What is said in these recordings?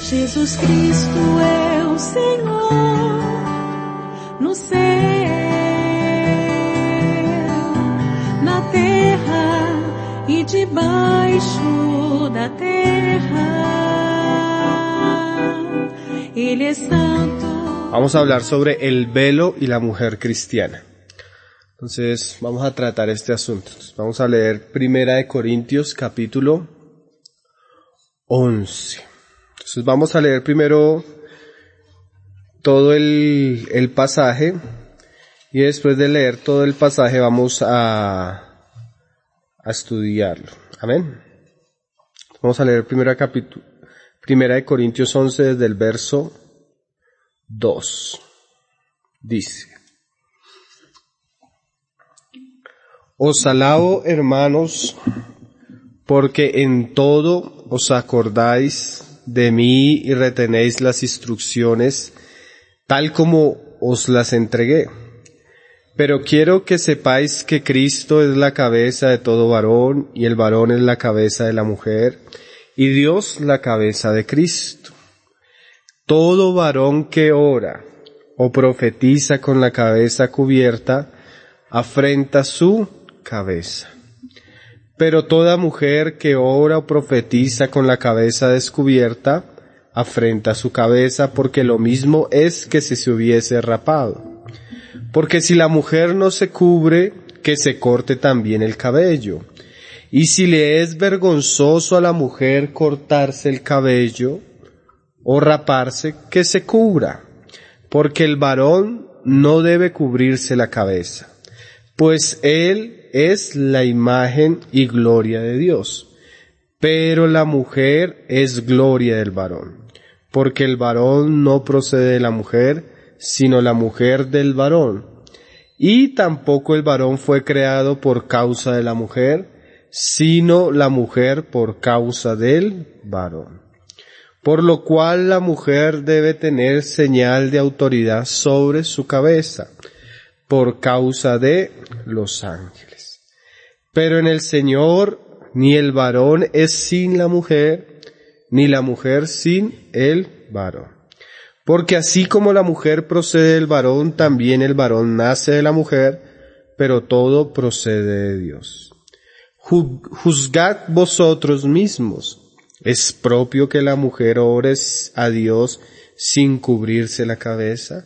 Jesus Cristo é o Senhor no céu, na terra e debaixo da terra. Ele é santo. Vamos a hablar sobre el velo y la mujer cristiana. Entonces, vamos a tratar este asunto. Vamos a leer 1 Corintios capítulo 11. Entonces, vamos a leer primero todo el pasaje y después de leer todo el pasaje vamos a estudiarlo. Amén. Vamos a leer 1 Corintios 11 desde el verso 2. Dice: Os alabo, hermanos, porque en todo os acordáis de mí y retenéis las instrucciones tal como os las entregué. Pero quiero que sepáis que Cristo es la cabeza de todo varón, y el varón es la cabeza de la mujer, y Dios la cabeza de Cristo. Todo varón que ora o profetiza con la cabeza cubierta, afrenta su cabeza. Pero toda mujer que ora o profetiza con la cabeza descubierta, afrenta su cabeza, porque lo mismo es que si se hubiese rapado. Porque si la mujer no se cubre, que se corte también el cabello. Y si le es vergonzoso a la mujer cortarse el cabello o raparse, que se cubra, porque el varón no debe cubrirse la cabeza, pues él es la imagen y gloria de Dios, pero la mujer es gloria del varón, porque el varón no procede de la mujer, sino la mujer del varón, y tampoco el varón fue creado por causa de la mujer, sino la mujer por causa del varón. Por lo cual la mujer debe tener señal de autoridad sobre su cabeza, por causa de los ángeles. Pero en el Señor ni el varón es sin la mujer, ni la mujer sin el varón. Porque así como la mujer procede del varón, también el varón nace de la mujer, pero todo procede de Dios. Juzgad vosotros mismos. ¿Es propio que la mujer ore a Dios sin cubrirse la cabeza?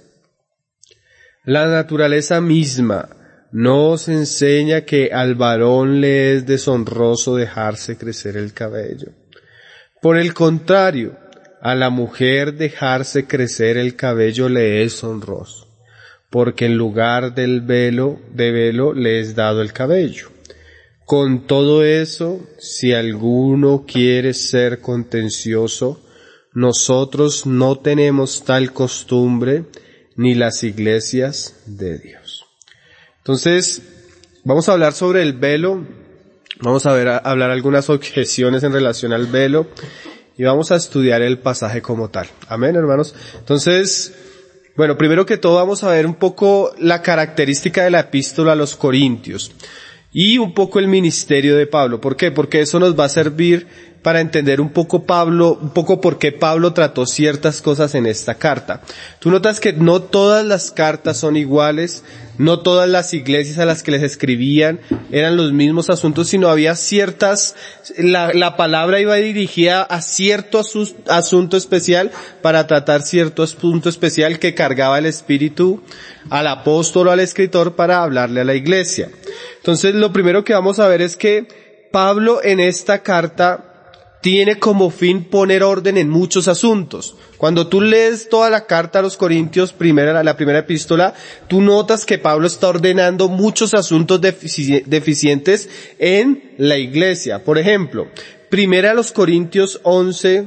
La naturaleza misma no os enseña que al varón le es deshonroso dejarse crecer el cabello. Por el contrario, a la mujer dejarse crecer el cabello le es honroso, porque en lugar del velo le es dado el cabello. Con todo eso, si alguno quiere ser contencioso, nosotros no tenemos tal costumbre, ni las iglesias de Dios. Entonces, vamos a hablar sobre el velo, vamos a hablar algunas objeciones en relación al velo, y vamos a estudiar el pasaje como tal. Amén, hermanos. Entonces, bueno, primero que todo vamos a ver un poco la característica de la epístola a los Corintios. Y un poco el ministerio de Pablo. ¿Por qué? Porque eso nos va a servir para entender un poco por qué Pablo trató ciertas cosas en esta carta. Tú notas que no todas las cartas son iguales, no todas las iglesias a las que les escribían eran los mismos asuntos, sino había ciertas, la palabra iba dirigida a cierto asunto especial para tratar cierto punto especial que cargaba el Espíritu al apóstol o al escritor para hablarle a la iglesia. Entonces, lo primero que vamos a ver es que Pablo en esta carta tiene como fin poner orden en muchos asuntos. Cuando tú lees toda la carta a los Corintios, la primera epístola, tú notas que Pablo está ordenando muchos asuntos deficientes en la iglesia. Por ejemplo, primera a los Corintios 11,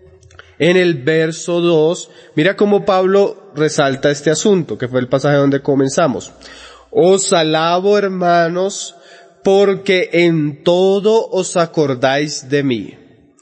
en el verso 2, mira cómo Pablo resalta este asunto, que fue el pasaje donde comenzamos. Os alabo, hermanos, porque en todo os acordáis de mí,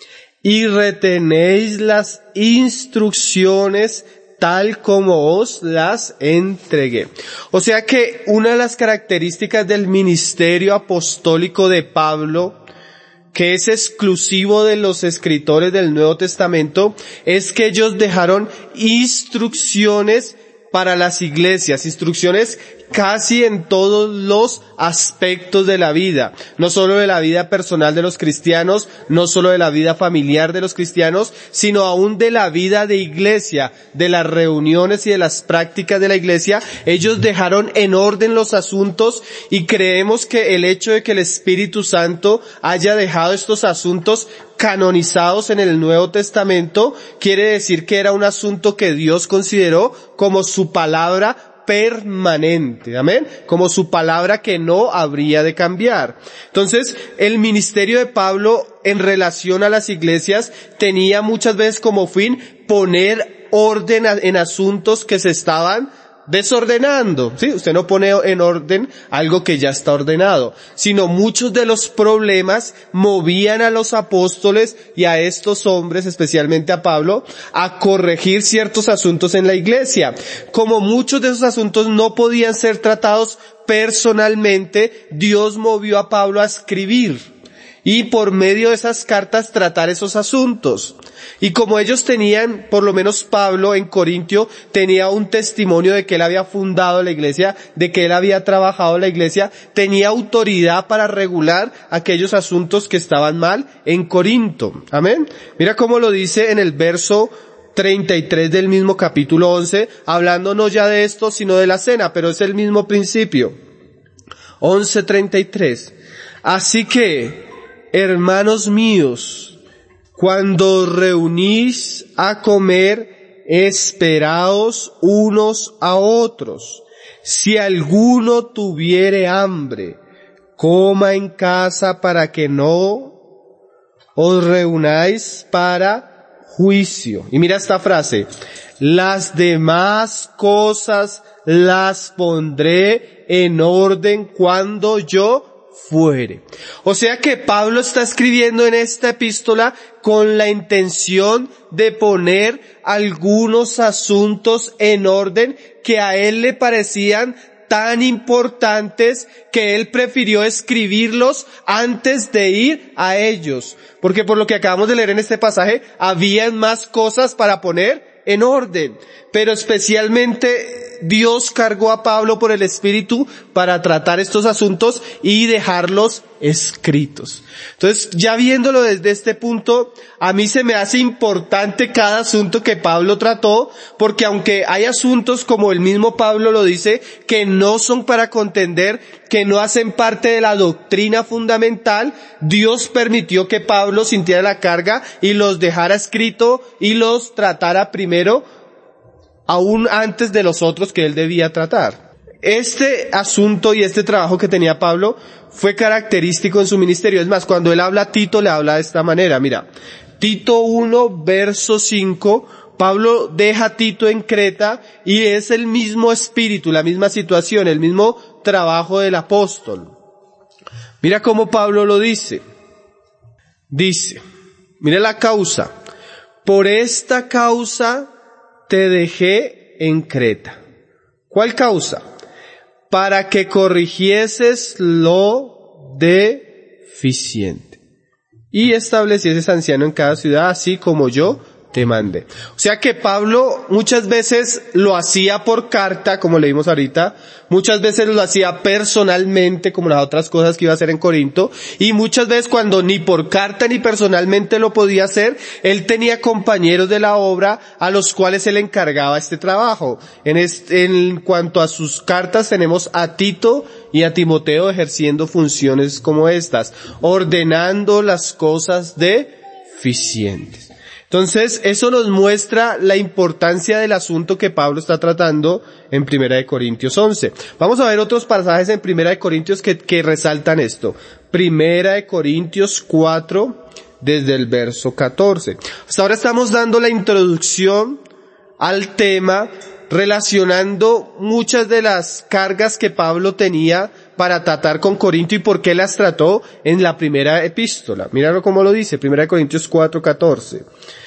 y retenéis las instrucciones tal como os las entregué. O sea que una de las características del ministerio apostólico de Pablo, que es exclusivo de los escritores del Nuevo Testamento, es que ellos dejaron instrucciones para las iglesias, instrucciones casi en todos los aspectos de la vida, no solo de la vida personal de los cristianos, no solo de la vida familiar de los cristianos, sino aún de la vida de iglesia, de las reuniones y de las prácticas de la iglesia. Ellos dejaron en orden los asuntos y creemos que el hecho de que el Espíritu Santo haya dejado estos asuntos canonizados en el Nuevo Testamento quiere decir que era un asunto que Dios consideró como su palabra permanente, amén, como su palabra que no habría de cambiar. Entonces, el ministerio de Pablo en relación a las iglesias tenía muchas veces como fin poner orden en asuntos que se estaban desordenando, ¿sí? Usted no pone en orden algo que ya está ordenado, sino muchos de los problemas movían a los apóstoles y a estos hombres, especialmente a Pablo, a corregir ciertos asuntos en la iglesia. Como muchos de esos asuntos no podían ser tratados personalmente, Dios movió a Pablo a escribir y por medio de esas cartas tratar esos asuntos. Y como ellos tenían, por lo menos Pablo en Corintio, tenía un testimonio de que él había fundado la iglesia, de que él había trabajado en la iglesia, tenía autoridad para regular aquellos asuntos que estaban mal en Corinto. Amén. Mira cómo lo dice en el verso 33 del mismo capítulo 11, hablando no ya de esto, sino de la cena, pero es el mismo principio. 11:33. Así que, hermanos míos, cuando reunís a comer, esperaos unos a otros. Si alguno tuviere hambre, coma en casa para que no os reunáis para juicio. Y mira esta frase: las demás cosas las pondré en orden cuando yo fuere. O sea que Pablo está escribiendo en esta epístola con la intención de poner algunos asuntos en orden que a él le parecían tan importantes que él prefirió escribirlos antes de ir a ellos. Porque por lo que acabamos de leer en este pasaje, habían más cosas para poner en orden. Pero especialmente Dios cargó a Pablo por el Espíritu para tratar estos asuntos y dejarlos escritos. Entonces, ya viéndolo desde este punto, a mí se me hace importante cada asunto que Pablo trató, porque aunque hay asuntos, como el mismo Pablo lo dice, que no son para contender, que no hacen parte de la doctrina fundamental, Dios permitió que Pablo sintiera la carga y los dejara escrito y los tratara primero, aún antes de los otros que él debía tratar. Este asunto y este trabajo que tenía Pablo fue característico en su ministerio. Es más, cuando él habla a Tito, le habla de esta manera. Mira, Tito 1, verso 5, Pablo deja a Tito en Creta y es el mismo espíritu, la misma situación, el mismo trabajo del apóstol. Mira cómo Pablo lo dice. Dice, mira la causa. Por esta causa te dejé en Creta. ¿Cuál causa? Para que corrigieses lo deficiente y establecieses anciano en cada ciudad, así como yo te mandé. O sea que Pablo muchas veces lo hacía por carta, como leímos ahorita, muchas veces lo hacía personalmente, como las otras cosas que iba a hacer en Corinto, y muchas veces cuando ni por carta ni personalmente lo podía hacer, él tenía compañeros de la obra a los cuales él encargaba este trabajo. En cuanto a sus cartas tenemos a Tito y a Timoteo ejerciendo funciones como estas, ordenando las cosas deficientes. Entonces, eso nos muestra la importancia del asunto que Pablo está tratando en 1 Corintios 11. Vamos a ver otros pasajes en 1 Corintios que resaltan esto. 1 Corintios 4, desde el verso 14. Hasta ahora estamos dando la introducción al tema, relacionando muchas de las cargas que Pablo tenía para tratar con Corinto y por qué las trató en la primera epístola. Míralo cómo lo dice, 1 Corintios 4:14.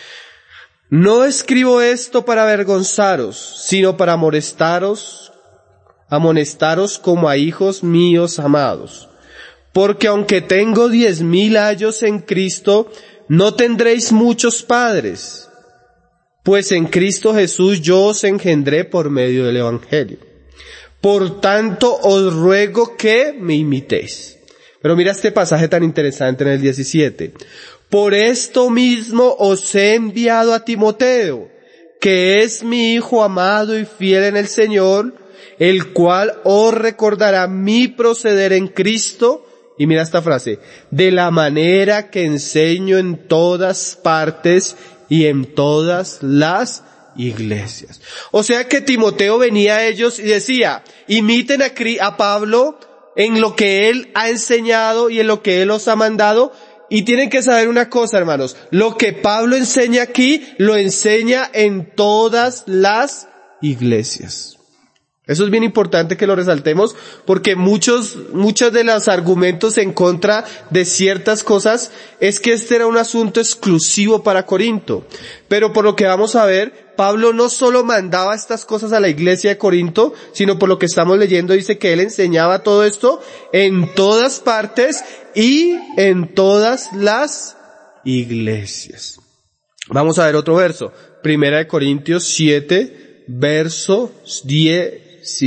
No escribo esto para avergonzaros, sino para amonestaros como a hijos míos amados. Porque aunque tengo 10.000 años en Cristo, no tendréis muchos padres, pues en Cristo Jesús yo os engendré por medio del Evangelio. Por tanto, os ruego que me imitéis. Pero mira este pasaje tan interesante en el 17. Por esto mismo os he enviado a Timoteo, que es mi hijo amado y fiel en el Señor, el cual os recordará mi proceder en Cristo. Y mira esta frase, de la manera que enseño en todas partes y en todas las iglesias. O sea que Timoteo venía a ellos y decía, imiten a Pablo en lo que él ha enseñado y en lo que él os ha mandado. Y tienen que saber una cosa, hermanos, lo que Pablo enseña aquí, lo enseña en todas las iglesias. Eso es bien importante que lo resaltemos porque muchos de los argumentos en contra de ciertas cosas es que este era un asunto exclusivo para Corinto. Pero por lo que vamos a ver, Pablo no solo mandaba estas cosas a la iglesia de Corinto, sino por lo que estamos leyendo dice que él enseñaba todo esto en todas partes y en todas las iglesias. Vamos a ver otro verso. Primera de Corintios 7, verso 17.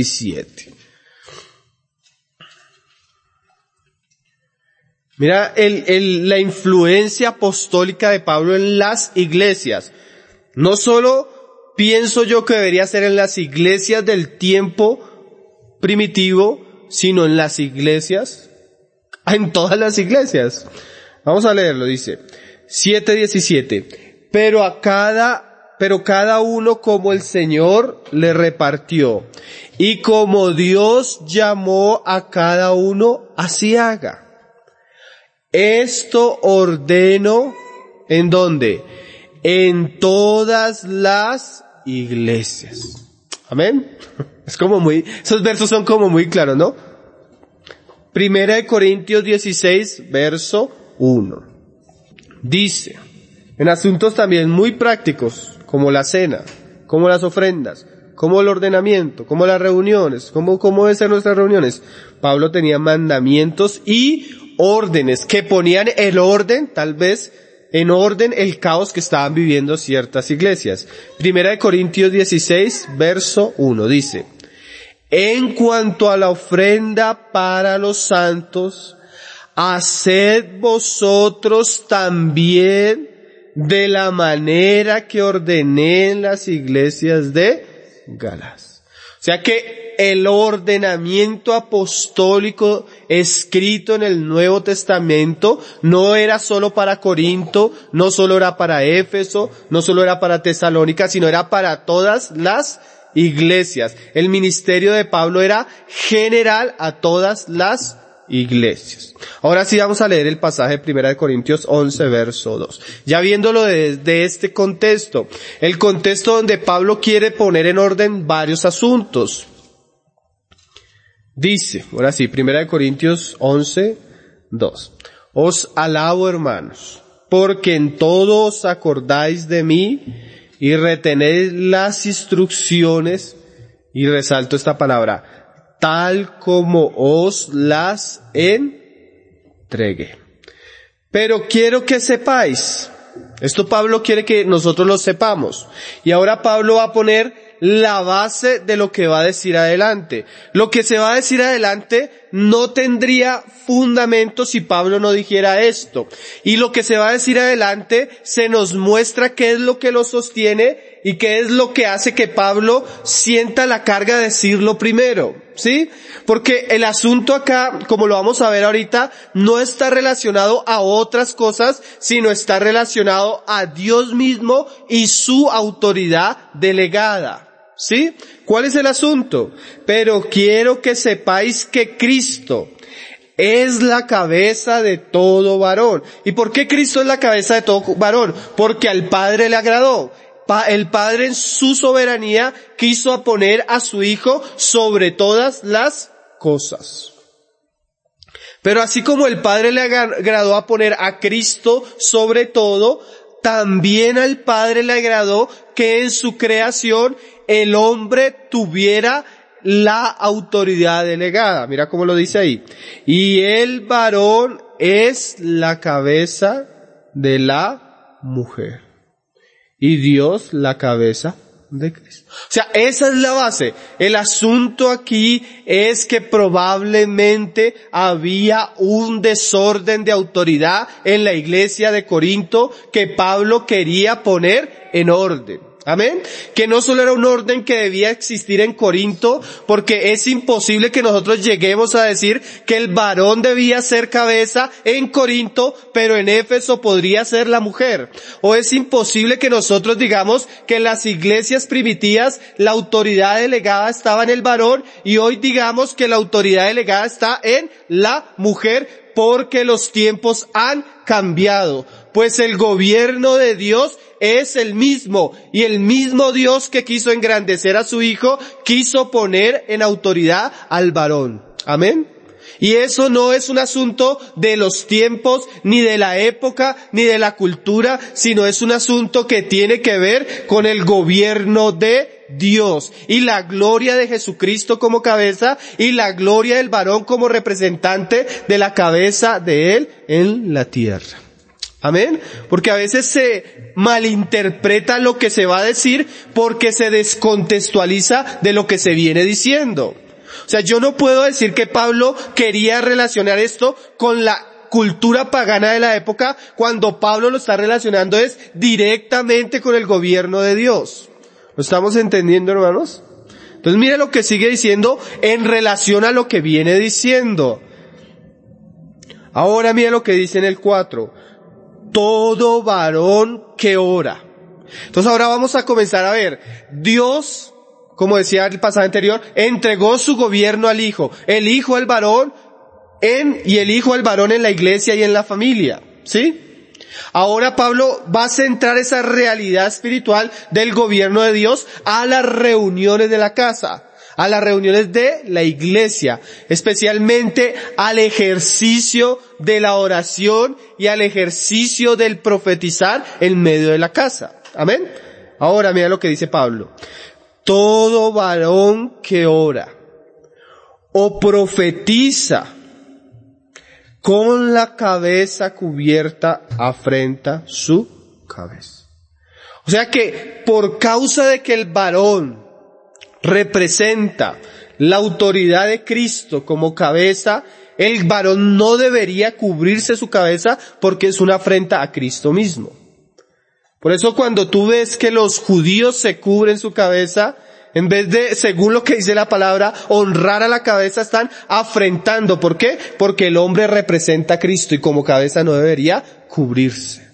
Mira la influencia apostólica de Pablo en las iglesias. No solo pienso yo que debería ser en las iglesias del tiempo primitivo, sino en las iglesias, en todas las iglesias. Vamos a leerlo, dice 7:17. Pero cada uno como el Señor le repartió, y como Dios llamó a cada uno, así haga. Esto ordeno, ¿en dónde? En todas las iglesias. Amén. Esos versos son como muy claros, ¿no? Primera de Corintios 16, verso 1. Dice, en asuntos también muy prácticos, como la cena, como las ofrendas, como el ordenamiento, como las reuniones, como deben ser nuestras reuniones. Pablo tenía mandamientos y órdenes que ponían el orden, tal vez, en orden el caos que estaban viviendo ciertas iglesias. Primera de Corintios 16, verso 1, dice, en cuanto a la ofrenda para los santos, haced vosotros también de la manera que ordené en las iglesias de Galas. O sea que el ordenamiento apostólico escrito en el Nuevo Testamento no era solo para Corinto, no solo era para Éfeso, no solo era para Tesalónica, sino era para todas las iglesias. El ministerio de Pablo era general a todas las iglesias. Ahora sí vamos a leer el pasaje de 1 Corintios 11, verso 2. Ya viéndolo desde este contexto, el contexto donde Pablo quiere poner en orden varios asuntos. Dice, ahora sí, 1 Corintios 11, 2. Os alabo, hermanos, porque en todo os acordáis de mí y retenéis las instrucciones, y resalto esta palabra, tal como os las entregué. Pero quiero que sepáis, esto Pablo quiere que nosotros lo sepamos, y ahora Pablo va a poner la base de lo que va a decir adelante. Lo que se va a decir adelante no tendría fundamento si Pablo no dijera esto. Y lo que se va a decir adelante se nos muestra qué es lo que lo sostiene y qué es lo que hace que Pablo sienta la carga de decirlo primero, ¿sí? Porque el asunto acá, como lo vamos a ver ahorita, no está relacionado a otras cosas, sino está relacionado a Dios mismo y su autoridad delegada. ¿Sí? ¿Cuál es el asunto? Pero quiero que sepáis que Cristo es la cabeza de todo varón. ¿Y por qué Cristo es la cabeza de todo varón? Porque al Padre le agradó. El Padre en su soberanía quiso poner a su Hijo sobre todas las cosas. Pero así como el Padre le agradó a poner a Cristo sobre todo, también al Padre le agradó que en su creación el hombre tuviera la autoridad delegada. Mira cómo lo dice ahí. Y el varón es la cabeza de la mujer. Y Dios la cabeza de Cristo. O sea, esa es la base. El asunto aquí es que probablemente había un desorden de autoridad en la iglesia de Corinto que Pablo quería poner en orden. Amén. Que no solo era un orden que debía existir en Corinto, porque es imposible que nosotros lleguemos a decir que el varón debía ser cabeza en Corinto, pero en Éfeso podría ser la mujer. O es imposible que nosotros digamos que en las iglesias primitivas la autoridad delegada estaba en el varón y hoy digamos que la autoridad delegada está en la mujer, porque los tiempos han cambiado. Pues el gobierno de Dios es el mismo, y el mismo Dios que quiso engrandecer a su Hijo, quiso poner en autoridad al varón. Amén. Y eso no es un asunto de los tiempos, ni de la época, ni de la cultura, sino es un asunto que tiene que ver con el gobierno de Dios y la gloria de Jesucristo como cabeza y la gloria del varón como representante de la cabeza de Él en la tierra. Amén. Porque a veces se malinterpreta lo que se va a decir porque se descontextualiza de lo que se viene diciendo. O sea, yo no puedo decir que Pablo quería relacionar esto con la cultura pagana de la época cuando Pablo lo está relacionando es directamente con el gobierno de Dios. ¿Lo estamos entendiendo, hermanos? Entonces mire lo que sigue diciendo en relación a lo que viene diciendo. Ahora mire lo que dice en el 4. Todo varón que ora. Entonces ahora vamos a comenzar a ver. Dios, como decía el pasaje anterior, entregó su gobierno al Hijo. El Hijo al varón y el Hijo al varón en la iglesia y en la familia. ¿Sí? Ahora Pablo va a centrar esa realidad espiritual del gobierno de Dios a las reuniones de la casa, a las reuniones de la iglesia, especialmente al ejercicio de la oración y al ejercicio del profetizar en medio de la casa. Amén. Ahora mira lo que dice Pablo. Todo varón que ora o profetiza con la cabeza cubierta afrenta su cabeza. O sea que por causa de que el varón representa la autoridad de Cristo como cabeza, el varón no debería cubrirse su cabeza porque es una afrenta a Cristo mismo. Por eso cuando tú ves que los judíos se cubren su cabeza, en vez de, según lo que dice la palabra, honrar a la cabeza, están afrentando. ¿Por qué? Porque el hombre representa a Cristo y como cabeza no debería cubrirse.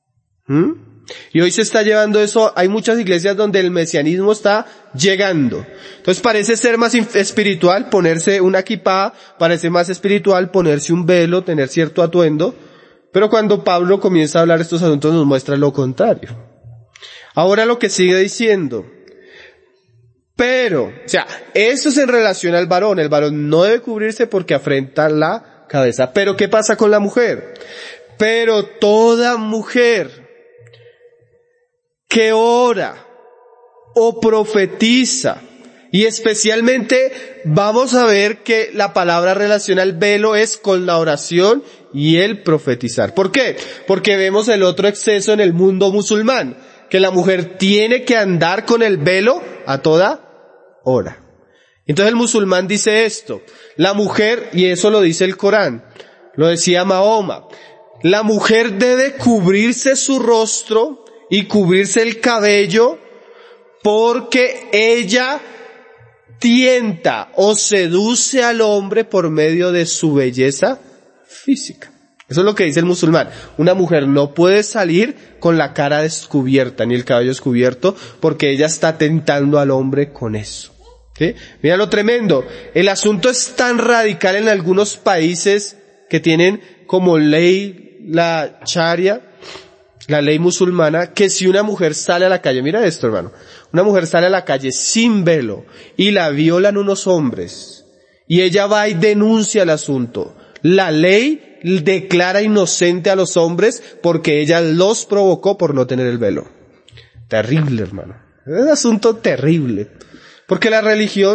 Y hoy se está llevando eso, hay muchas iglesias donde el mesianismo está llegando. Entonces parece ser más espiritual ponerse una kipá, parece más espiritual ponerse un velo, tener cierto atuendo, pero cuando Pablo comienza a hablar de estos asuntos nos muestra lo contrario. Ahora lo que sigue diciendo. Pero, o sea, esto es en relación al varón. El varón no debe cubrirse porque afrenta la cabeza. Pero ¿qué pasa con la mujer? Pero toda mujer que ora o profetiza, y especialmente vamos a ver que la palabra relaciona al velo es con la oración y el profetizar. ¿Por qué? Porque vemos el otro exceso en el mundo musulmán, que la mujer tiene que andar con el velo a toda hora. Entonces el musulmán dice esto, la mujer, y eso lo dice el Corán, lo decía Mahoma, la mujer debe cubrirse su rostro y cubrirse el cabello porque ella tienta o seduce al hombre por medio de su belleza física. Eso es lo que dice el musulmán. Una mujer no puede salir con la cara descubierta ni el cabello descubierto porque ella está tentando al hombre con eso. ¿Sí? Mira lo tremendo. El asunto es tan radical en algunos países que tienen como ley la sharia, la ley musulmana, que si una mujer sale a la calle, mira esto hermano, una mujer sale a la calle sin velo y la violan unos hombres y ella va y denuncia el asunto, la ley declara inocente a los hombres porque ella los provocó por no tener el velo. Terrible hermano, es un asunto terrible, porque la religión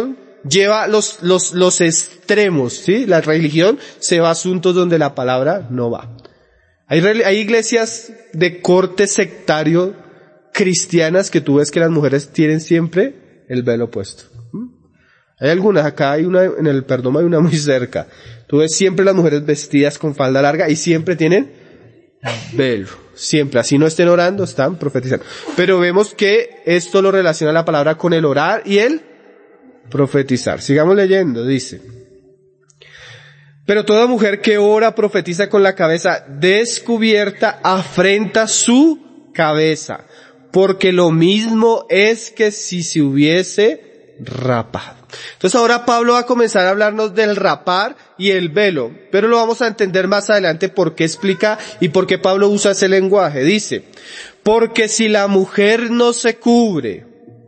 lleva los extremos, ¿sí? La religión se va a asuntos donde la palabra no va. Hay iglesias de corte sectario cristianas que tú ves que las mujeres tienen siempre el velo puesto. Hay algunas, acá hay una, en el Perdomo hay una muy cerca. Tú ves siempre las mujeres vestidas con falda larga y siempre tienen velo. Siempre, así no estén orando, están profetizando. Pero vemos que esto lo relaciona la palabra con el orar y el profetizar. Sigamos leyendo, dice. Pero toda mujer que ora profetiza con la cabeza descubierta afrenta su cabeza, porque lo mismo es que si se hubiese rapado. Entonces ahora Pablo va a comenzar a hablarnos del rapar y el velo, pero lo vamos a entender más adelante por qué explica y por qué Pablo usa ese lenguaje. Dice, porque si la mujer no se cubre,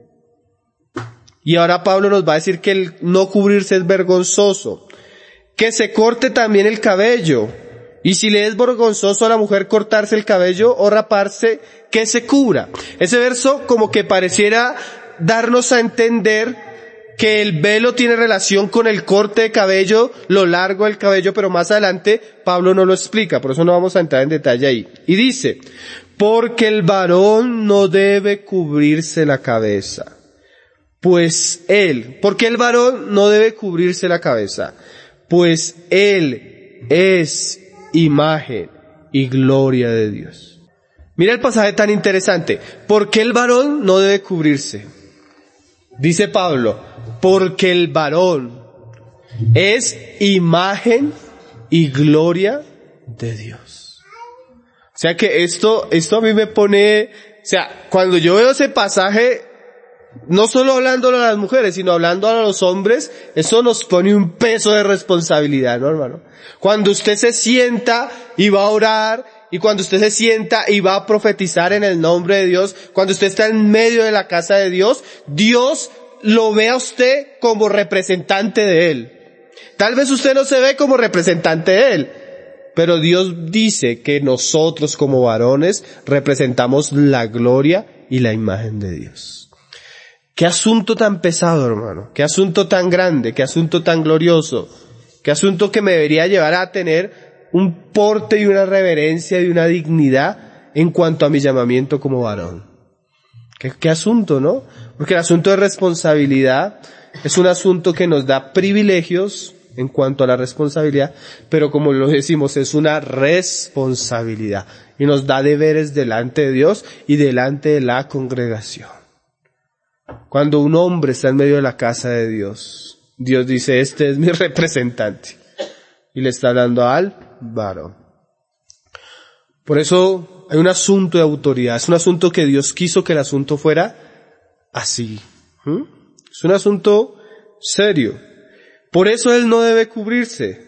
y ahora Pablo nos va a decir que el no cubrirse es vergonzoso, que se corte también el cabello, y si le es vergonzoso a la mujer cortarse el cabello o raparse, que se cubra. Ese verso como que pareciera darnos a entender que el velo tiene relación con el corte de cabello, lo largo del cabello, pero más adelante Pablo no lo explica, por eso no vamos a entrar en detalle ahí. Y dice, porque el varón no debe cubrirse la cabeza, pues él, ¿por qué el varón no debe cubrirse la cabeza? Pues él es imagen y gloria de Dios. Mira el pasaje tan interesante. ¿Por qué el varón no debe cubrirse? Dice Pablo, porque el varón es imagen y gloria de Dios. O sea que esto a mí me pone, o sea, cuando yo veo ese pasaje, no solo hablándolo a las mujeres, sino hablando a los hombres, eso nos pone un peso de responsabilidad, ¿no, hermano? Cuando usted se sienta y va a orar, y cuando usted se sienta y va a profetizar en el nombre de Dios, cuando usted está en medio de la casa de Dios, Dios lo ve a usted como representante de Él. Tal vez usted no se ve como representante de Él, pero Dios dice que nosotros como varones representamos la gloria y la imagen de Dios. Qué asunto tan pesado, hermano. Qué asunto tan grande, qué asunto tan glorioso. Qué asunto que me debería llevar a tener un porte y una reverencia y una dignidad en cuanto a mi llamamiento como varón. Qué asunto, ¿no? Porque el asunto de responsabilidad es un asunto que nos da privilegios en cuanto a la responsabilidad, pero como lo decimos, es una responsabilidad y nos da deberes delante de Dios y delante de la congregación. Cuando un hombre está en medio de la casa de Dios, Dios dice, este es mi representante. Y le está hablando al varón. Por eso hay un asunto de autoridad. Es un asunto que Dios quiso que el asunto fuera así. Es un asunto serio. Por eso él no debe cubrirse.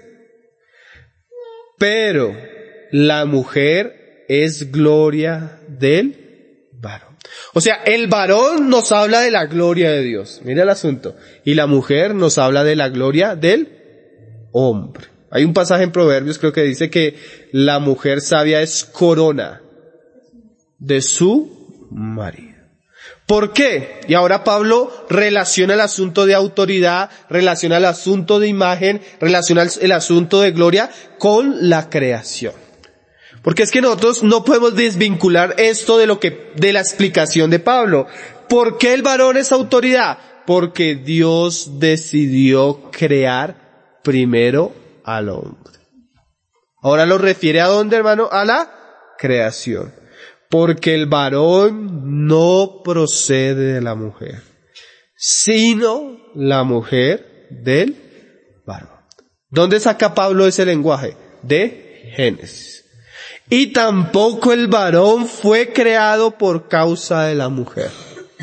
Pero la mujer es gloria del varón. O sea, el varón nos habla de la gloria de Dios. Mira el asunto. Y la mujer nos habla de la gloria del hombre. Hay un pasaje en Proverbios, creo que dice que la mujer sabia es corona de su marido. ¿Por qué? Y ahora Pablo relaciona el asunto de autoridad, relaciona el asunto de imagen, relaciona el asunto de gloria con la creación. Porque es que nosotros no podemos desvincular esto de la explicación de Pablo. ¿Por qué el varón es autoridad? Porque Dios decidió crear primero al hombre. Ahora lo refiere a dónde, hermano? A la creación. Porque el varón no procede de la mujer, sino la mujer del varón. ¿Dónde saca Pablo ese lenguaje? De Génesis. Y tampoco el varón fue creado por causa de la mujer.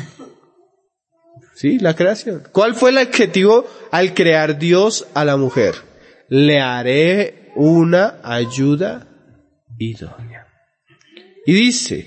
¿Sí? La creación. ¿Cuál fue el objetivo al crear Dios a la mujer? Le haré una ayuda idónea. Y dice,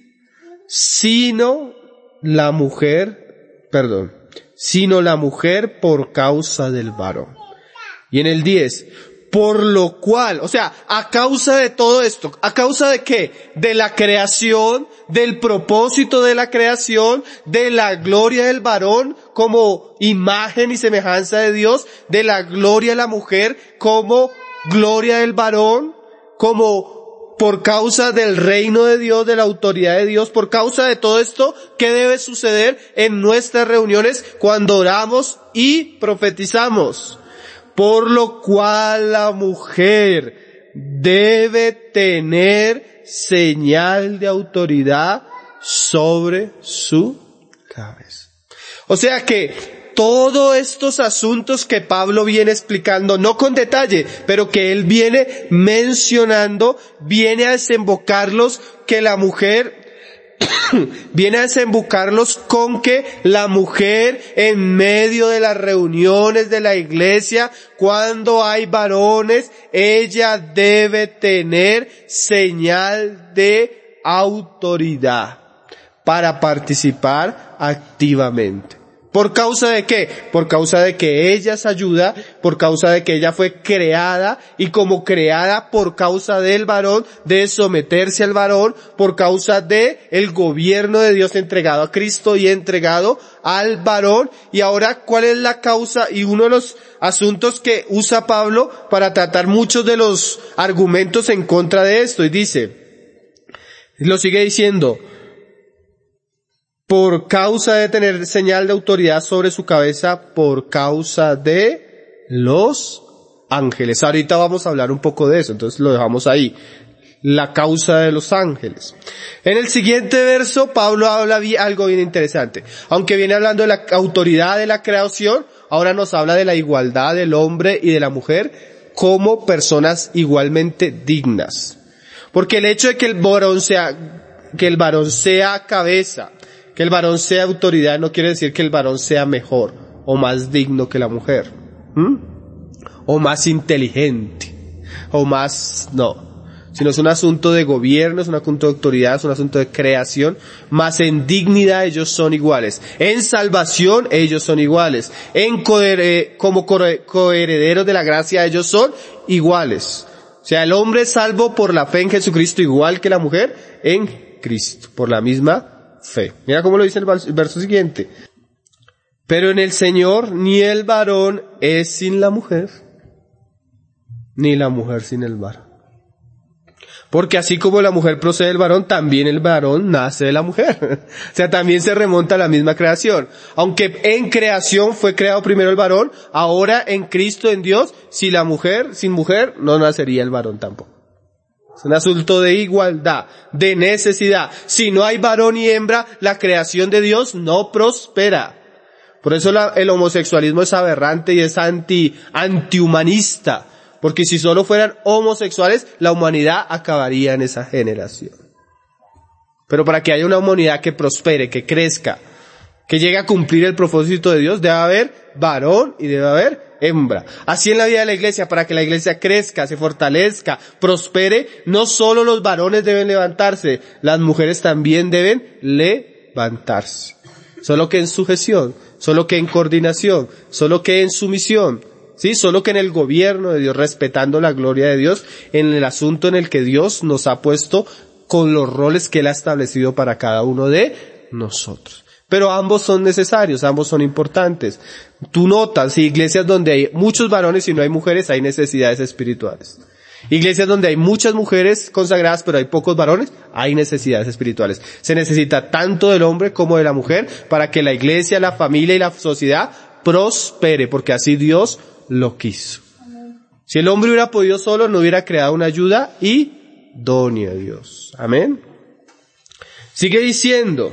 sino la mujer por causa del varón. Y en el 10, por lo cual, o sea, a causa de todo esto, ¿a causa de qué? De la creación, del propósito de la creación, de la gloria del varón como imagen y semejanza de Dios, de la gloria de la mujer como gloria del varón, como por causa del reino de Dios, de la autoridad de Dios, por causa de todo esto, ¿qué debe suceder en nuestras reuniones cuando oramos y profetizamos? Por lo cual la mujer debe tener señal de autoridad sobre su cabeza. O sea que todos estos asuntos que Pablo viene explicando, no con detalle, pero que él viene mencionando, viene a desembocarlos que la mujer viene a desembocarlos con que la mujer en medio de las reuniones de la iglesia, cuando hay varones, ella debe tener señal de autoridad para participar activamente. ¿Por causa de qué? Por causa de que ella es ayuda, por causa de que ella fue creada y como creada por causa del varón, de someterse al varón, por causa de el gobierno de Dios entregado a Cristo y entregado al varón. Y ahora, ¿cuál es la causa? Y uno de los asuntos que usa Pablo para tratar muchos de los argumentos en contra de esto. Y dice, lo sigue diciendo, por causa de tener señal de autoridad sobre su cabeza, por causa de los ángeles. Ahorita vamos a hablar un poco de eso, entonces lo dejamos ahí. La causa de los ángeles. En el siguiente verso, Pablo habla algo bien interesante. Aunque viene hablando de la autoridad de la creación, ahora nos habla de la igualdad del hombre y de la mujer como personas igualmente dignas. Porque el hecho de que el varón sea cabeza, que el varón sea autoridad, no quiere decir que el varón sea mejor o más digno que la mujer, o más inteligente, o más, no, sino es un asunto de gobierno, es un asunto de autoridad, es un asunto de creación, más en dignidad ellos son iguales, en salvación ellos son iguales, como coherederos de la gracia ellos son iguales. O sea, el hombre es salvo por la fe en Jesucristo igual que la mujer en Cristo, por la misma fe. Mira cómo lo dice el verso siguiente. Pero en el Señor ni el varón es sin la mujer, ni la mujer sin el varón. Porque así como la mujer procede del varón, también el varón nace de la mujer. O sea, también se remonta a la misma creación. Aunque en creación fue creado primero el varón, ahora en Cristo, en Dios, sin mujer, no nacería el varón tampoco. Es un asunto de igualdad, de necesidad. Si no hay varón y hembra, la creación de Dios no prospera. Por eso el homosexualismo es aberrante y es antihumanista. Porque si solo fueran homosexuales, la humanidad acabaría en esa generación. Pero para que haya una humanidad que prospere, que crezca, que llegue a cumplir el propósito de Dios, debe haber varón y debe haber hembra. Así en la vida de la iglesia, para que la iglesia crezca, se fortalezca, prospere, no solo los varones deben levantarse, las mujeres también deben levantarse. Solo que en sujeción, solo que en coordinación, solo que en sumisión, ¿sí? Solo que en el gobierno de Dios, respetando la gloria de Dios, en el asunto en el que Dios nos ha puesto con los roles que Él ha establecido para cada uno de nosotros. Pero ambos son necesarios, ambos son importantes. Tú notas, iglesias donde hay muchos varones y no hay mujeres, hay necesidades espirituales. Iglesias donde hay muchas mujeres consagradas pero hay pocos varones, hay necesidades espirituales. Se necesita tanto del hombre como de la mujer para que la iglesia, la familia y la sociedad prospere, porque así Dios lo quiso. Si el hombre hubiera podido solo, no hubiera creado una ayuda idónea a Dios. Amén. Sigue diciendo,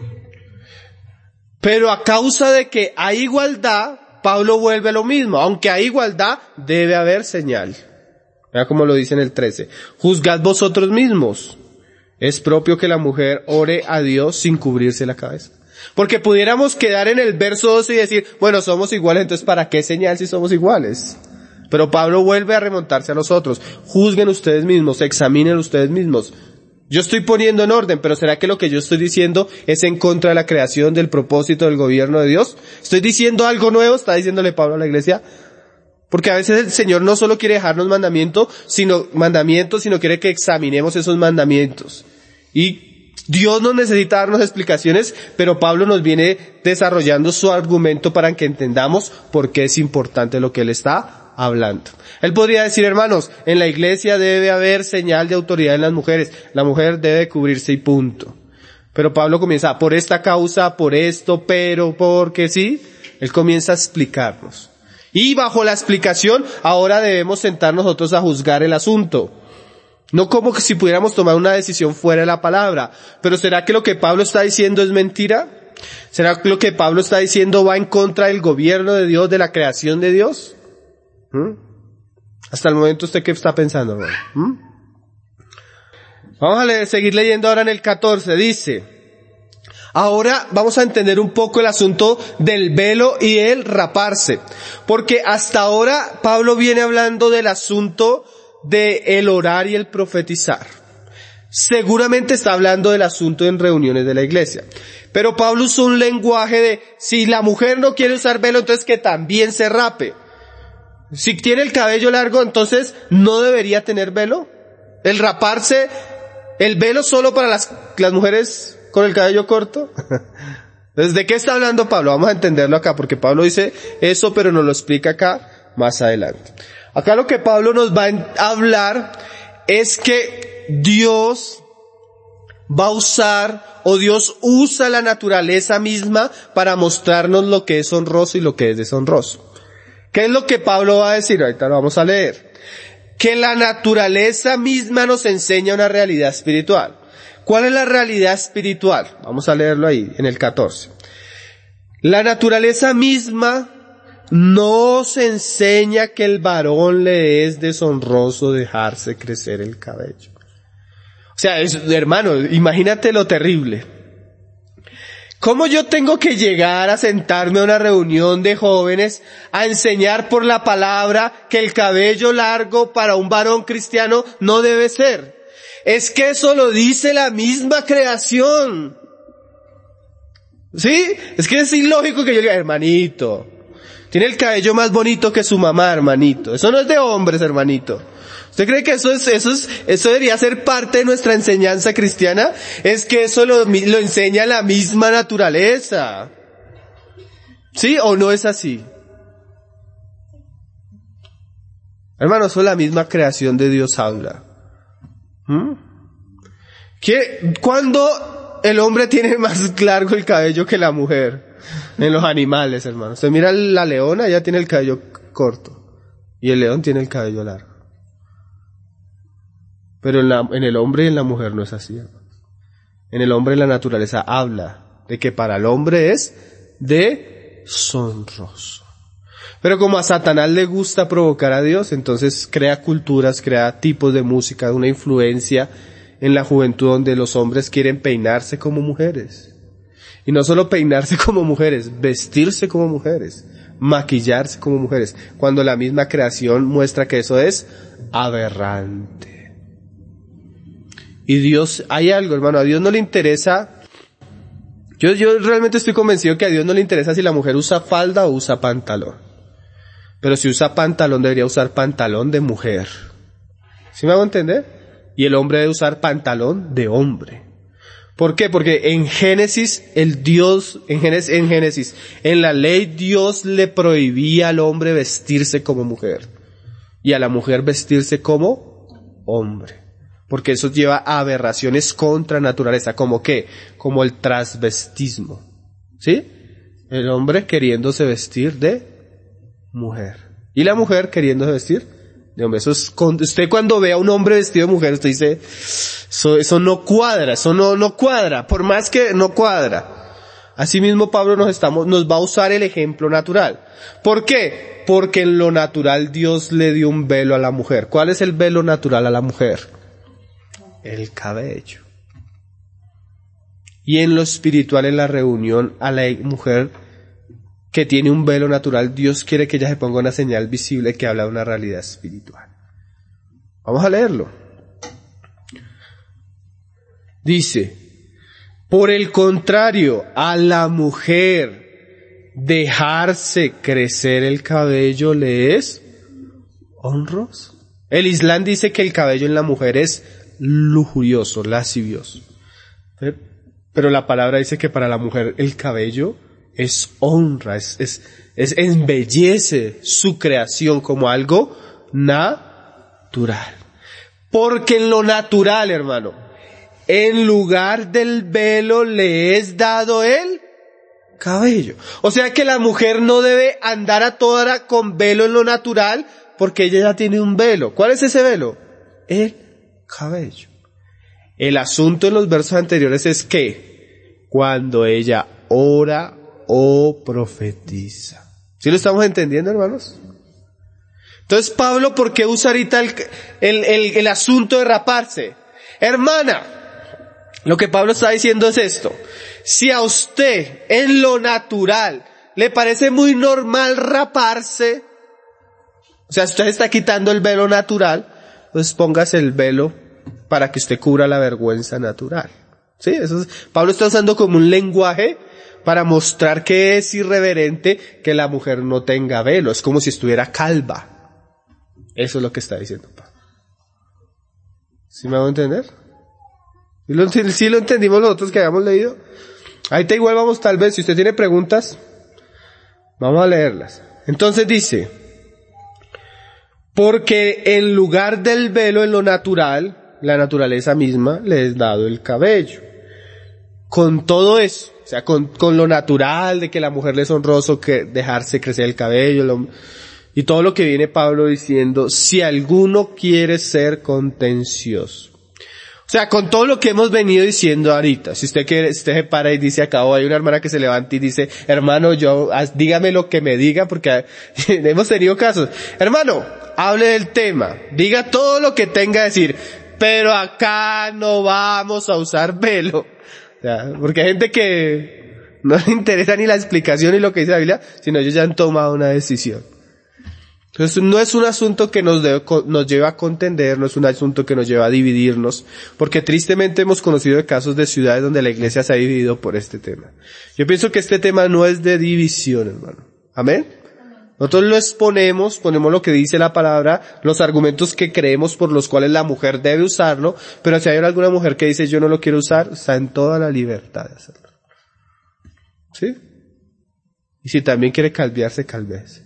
pero a causa de que hay igualdad, Pablo vuelve a lo mismo. Aunque hay igualdad, debe haber señal. Mira cómo lo dice en el 13. Juzgad vosotros mismos. Es propio que la mujer ore a Dios sin cubrirse la cabeza. Porque pudiéramos quedar en el verso 12 y decir, bueno, somos iguales, entonces ¿para qué señal si somos iguales? Pero Pablo vuelve a remontarse a nosotros. Juzguen ustedes mismos, examinen ustedes mismos. Yo estoy poniendo en orden, pero ¿será que lo que yo estoy diciendo es en contra de la creación, del propósito del gobierno de Dios? ¿Estoy diciendo algo nuevo? ¿Está diciéndole Pablo a la iglesia? Porque a veces el Señor no solo quiere dejarnos mandamientos, sino quiere que examinemos esos mandamientos. Y Dios no necesita darnos explicaciones, pero Pablo nos viene desarrollando su argumento para que entendamos por qué es importante lo que él está hablando. Él podría decir, hermanos, en la iglesia debe haber señal de autoridad en las mujeres. La mujer debe cubrirse y punto. Pero Pablo comienza, por esta causa, por esto, pero, porque sí. Él comienza a explicarnos. Y bajo la explicación, ahora debemos sentarnos nosotros a juzgar el asunto. No como que si pudiéramos tomar una decisión fuera de la palabra. Pero ¿será que lo que Pablo está diciendo es mentira? ¿Será que lo que Pablo está diciendo va en contra del gobierno de Dios, de la creación de Dios? Hasta el momento, ¿usted qué está pensando, hermano? Vamos a seguir leyendo ahora en el 14. Dice... Ahora vamos a entender un poco el asunto del velo y el raparse. Porque hasta ahora Pablo viene hablando del asunto de el orar y el profetizar. Seguramente está hablando del asunto en reuniones de la iglesia. Pero Pablo usó un lenguaje de, si la mujer no quiere usar velo, entonces que también se rape. Si tiene el cabello largo, entonces no debería tener velo. El raparse, el velo solo para las mujeres con el cabello corto. Entonces, ¿de qué está hablando Pablo? Vamos a entenderlo acá, porque Pablo dice eso, pero nos lo explica acá más adelante. Acá lo que Pablo nos va a hablar es que Dios va a usar, o Dios usa la naturaleza misma para mostrarnos lo que es honroso y lo que es deshonroso. ¿Qué es lo que Pablo va a decir? Ahorita lo vamos a leer. Que la naturaleza misma nos enseña una realidad espiritual. ¿Cuál es la realidad espiritual? Vamos a leerlo ahí, en el 14. La naturaleza misma nos enseña que el varón le es deshonroso dejarse crecer el cabello. O sea, hermano, imagínate lo terrible. ¿Cómo yo tengo que llegar a sentarme a una reunión de jóvenes a enseñar por la palabra que el cabello largo para un varón cristiano no debe ser? Es que eso lo dice la misma creación. ¿Sí? Es que es ilógico que yo diga, hermanito, tiene el cabello más bonito que su mamá, hermanito. Eso no es de hombres, hermanito. ¿Usted cree que eso debería ser parte de nuestra enseñanza cristiana? Es que eso lo enseña la misma naturaleza. ¿Sí o no es así? Hermano, eso es la misma creación de Dios habla. ¿Cuándo el hombre tiene más largo el cabello que la mujer? En los animales, hermano. Usted mira la leona, ella tiene el cabello corto. Y el león tiene el cabello largo. Pero en el hombre y en la mujer no es así, hermano. En el hombre la naturaleza habla de que para el hombre es deshonroso. Pero como a Satanás le gusta provocar a Dios, entonces crea culturas, crea tipos de música, una influencia en la juventud donde los hombres quieren peinarse como mujeres. Y no solo peinarse como mujeres, vestirse como mujeres, maquillarse como mujeres, cuando la misma creación muestra que eso es aberrante. Y Dios, hay algo, hermano, a Dios no le interesa. Yo realmente estoy convencido que a Dios no le interesa si la mujer usa falda o usa pantalón. Pero si usa pantalón, debería usar pantalón de mujer. ¿Sí me hago entender? Y el hombre debe usar pantalón de hombre. ¿Por qué? Porque en Génesis, en la ley Dios le prohibía al hombre vestirse como mujer. Y a la mujer vestirse como hombre. Porque eso lleva a aberraciones contra naturaleza. ¿Como qué? Como el transvestismo. ¿Sí? El hombre queriéndose vestir de mujer. Y la mujer queriéndose vestir de hombre. Eso es, usted cuando ve a un hombre vestido de mujer, usted dice, eso no cuadra, eso no cuadra. Por más que no cuadra. Asimismo Pablo nos va a usar el ejemplo natural. ¿Por qué? Porque en lo natural Dios le dio un velo a la mujer. ¿Cuál es el velo natural a la mujer? El cabello. Y en lo espiritual, en la reunión, a la mujer que tiene un velo natural, Dios quiere que ella se ponga una señal visible que habla de una realidad espiritual. Vamos a leerlo. Dice, por el contrario, a la mujer dejarse crecer el cabello le es honroso. El Islam dice que el cabello en la mujer es lujurioso, lascivioso. Pero la palabra dice que para la mujer el cabello es honra, embellece su creación como algo natural. Porque en lo natural, hermano, en lugar del velo le es dado el cabello. O sea que la mujer no debe andar a toda hora con velo en lo natural, porque ella ya tiene un velo. ¿Cuál es ese velo? El cabello. El asunto en los versos anteriores es que cuando ella ora o profetiza. ¿Sí lo estamos entendiendo, hermanos? Entonces, Pablo, ¿por qué usa ahorita el asunto de raparse? Hermana, lo que Pablo está diciendo es esto. Si a usted, en lo natural, le parece muy normal raparse, o sea, si usted está quitando el velo natural, pues póngase el velo para que usted cubra la vergüenza natural. ¿Sí? Pablo está usando como un lenguaje para mostrar que es irreverente que la mujer no tenga velo. Es como si estuviera calva. Eso es lo que está diciendo Pablo. ¿Sí me hago entender? ¿Sí lo entendimos nosotros que habíamos leído? Ahí te igual vamos, tal vez, si usted tiene preguntas, vamos a leerlas. Entonces dice, porque en lugar del velo en lo natural, la naturaleza misma le es dado el cabello. Con todo eso, o sea, con lo natural de que la mujer le es honroso que dejarse crecer el cabello, y todo lo que viene Pablo diciendo, si alguno quiere ser contencioso. O sea, con todo lo que hemos venido diciendo ahorita, si usted se para y dice acá, hay una hermana que se levanta y dice, hermano, dígame lo que me diga, porque hemos tenido casos. Hermano, hable del tema, diga todo lo que tenga que decir, pero acá no vamos a usar velo. O sea, porque hay gente que no le interesa ni la explicación ni lo que dice la Biblia, sino ellos ya han tomado una decisión. Entonces no es un asunto que nos lleva a contender, no es un asunto que nos lleva a dividirnos, porque tristemente hemos conocido de casos de ciudades donde la iglesia se ha dividido por este tema. Yo pienso que este tema no es de división, hermano. ¿Amén? Nosotros lo exponemos, ponemos lo que dice la palabra, los argumentos que creemos por los cuales la mujer debe usarlo, pero si hay alguna mujer que dice yo no lo quiero usar, está en toda la libertad de hacerlo. ¿Sí? Y si también quiere calviarse, calvéese.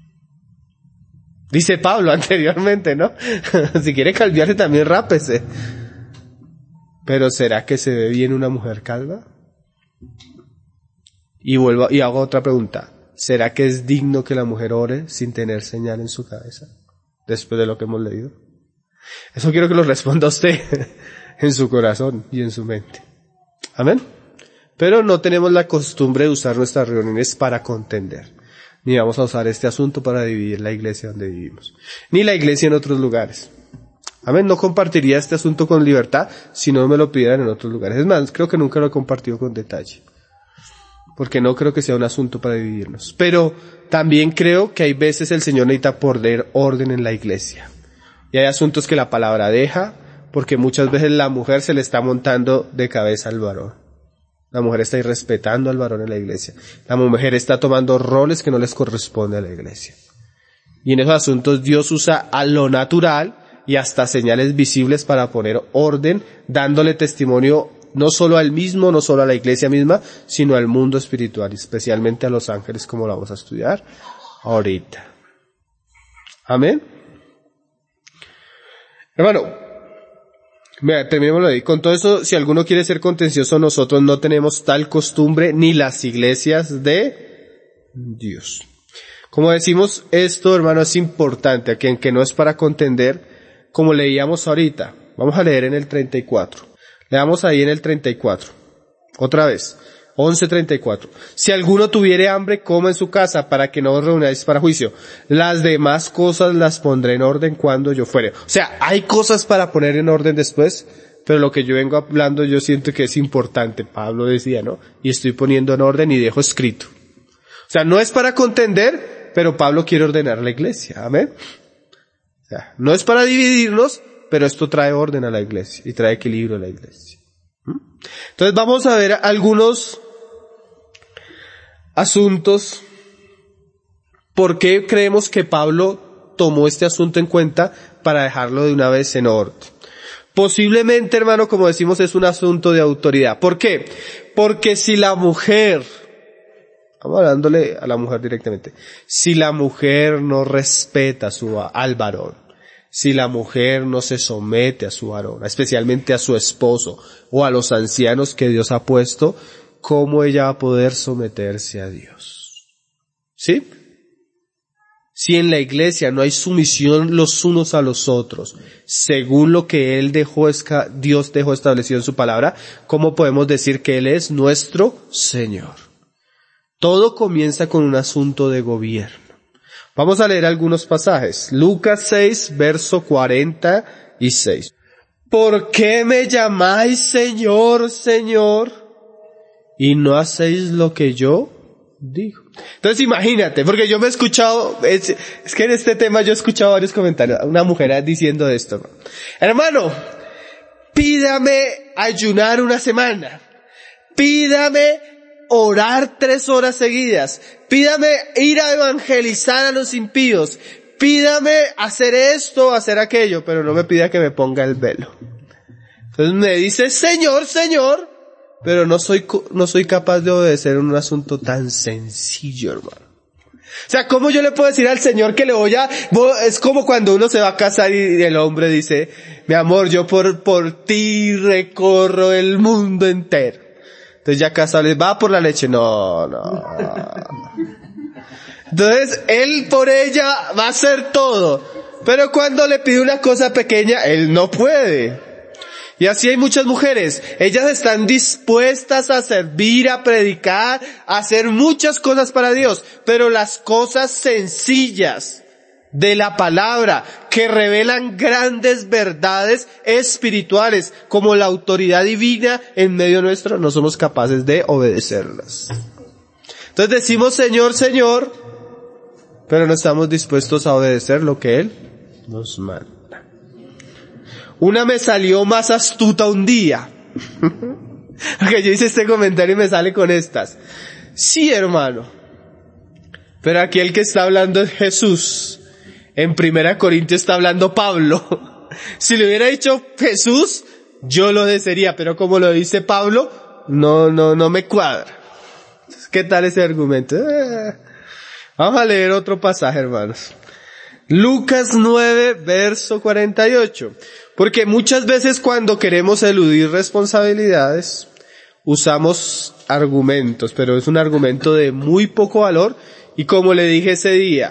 Dice Pablo anteriormente, ¿no? Si quiere calviarse también rápese. Pero ¿será que se ve bien una mujer calva? Y hago otra pregunta. ¿Será que es digno que la mujer ore sin tener señal en su cabeza? Después de lo que hemos leído. Eso quiero que lo responda usted en su corazón y en su mente. Amén. Pero no tenemos la costumbre de usar nuestras reuniones para contender. Ni vamos a usar este asunto para dividir la iglesia donde vivimos. Ni la iglesia en otros lugares. Amén. No compartiría este asunto con libertad si no me lo pidieran en otros lugares. Es más, creo que nunca lo he compartido con detalle. Porque no creo que sea un asunto para dividirnos. Pero también creo que hay veces el Señor necesita poner orden en la iglesia. Y hay asuntos que la palabra deja, porque muchas veces la mujer se le está montando de cabeza al varón. La mujer está irrespetando al varón en la iglesia. La mujer está tomando roles que no les corresponde a la iglesia. Y en esos asuntos Dios usa a lo natural y hasta señales visibles para poner orden, dándole testimonio no solo a él mismo, no solo a la iglesia misma, sino al mundo espiritual, especialmente a los ángeles, como lo vamos a estudiar ahorita. Amén. Hermano, mira, terminémoslo ahí. Con todo eso, si alguno quiere ser contencioso, nosotros no tenemos tal costumbre ni las iglesias de Dios. Como decimos, esto, hermano, es importante, que no es para contender, como leíamos ahorita. Vamos a leer en el 34. Leamos ahí en el 34. Otra vez. 11:34. Si alguno tuviere hambre, coma en su casa, para que no os reunáis para juicio. Las demás cosas las pondré en orden cuando yo fuere. O sea, hay cosas para poner en orden después, pero lo que yo vengo hablando yo siento que es importante. Pablo decía, ¿no? Y estoy poniendo en orden y dejo escrito. O sea, no es para contender, pero Pablo quiere ordenar la iglesia. Amén. O sea, no es para dividirnos, pero esto trae orden a la iglesia y trae equilibrio a la iglesia. Entonces vamos a ver algunos asuntos. ¿Por qué creemos que Pablo tomó este asunto en cuenta para dejarlo de una vez en orden. Posiblemente, hermano, como decimos, es un asunto de autoridad. ¿Por qué? Porque si la mujer, vamos hablándole a la mujer directamente, si la mujer no respeta al varón, si la mujer no se somete a su varón, especialmente a su esposo o a los ancianos que Dios ha puesto, ¿cómo ella va a poder someterse a Dios? ¿Sí? Si en la iglesia no hay sumisión los unos a los otros, según lo que Dios dejó establecido en su palabra, ¿cómo podemos decir que Él es nuestro Señor? Todo comienza con un asunto de gobierno. Vamos a leer algunos pasajes. Lucas 6, verso 46. ¿Por qué me llamáis Señor, Señor, y no hacéis lo que yo digo? Entonces imagínate, porque yo me he escuchado, es que en este tema yo he escuchado varios comentarios, una mujer diciendo esto: hermano, pídame ayunar una semana, pídame orar 3 horas seguidas, pídame ir a evangelizar a los impíos, pídame hacer esto, hacer aquello, pero no me pida que me ponga el velo. Entonces me dice, Señor, Señor, pero no soy capaz de obedecer en un asunto tan sencillo, hermano. O sea, ¿cómo yo le puedo decir al Señor que es como cuando uno se va a casar y el hombre dice, mi amor, yo por ti recorro el mundo entero. Entonces ya casado, va por la leche. No. Entonces, él por ella va a hacer todo. Pero cuando le pide una cosa pequeña, él no puede. Y así hay muchas mujeres. Ellas están dispuestas a servir, a predicar, a hacer muchas cosas para Dios. Pero las cosas sencillas de la palabra, que revelan grandes verdades espirituales, como la autoridad divina en medio nuestro, no somos capaces de obedecerlas. Entonces decimos Señor, Señor, pero no estamos dispuestos a obedecer lo que Él nos manda. Una me salió más astuta un día. Porque yo hice este comentario y me sale con estas. Sí, hermano. Pero aquí el que está hablando es Jesús. En 1 Corintios está hablando Pablo. Si le hubiera dicho Jesús, yo lo desearía. Pero como lo dice Pablo, no me cuadra. ¿Qué tal ese argumento? Vamos a leer otro pasaje, hermanos. Lucas 9, verso 48. Porque muchas veces cuando queremos eludir responsabilidades, usamos argumentos, pero es un argumento de muy poco valor. Y como le dije ese día,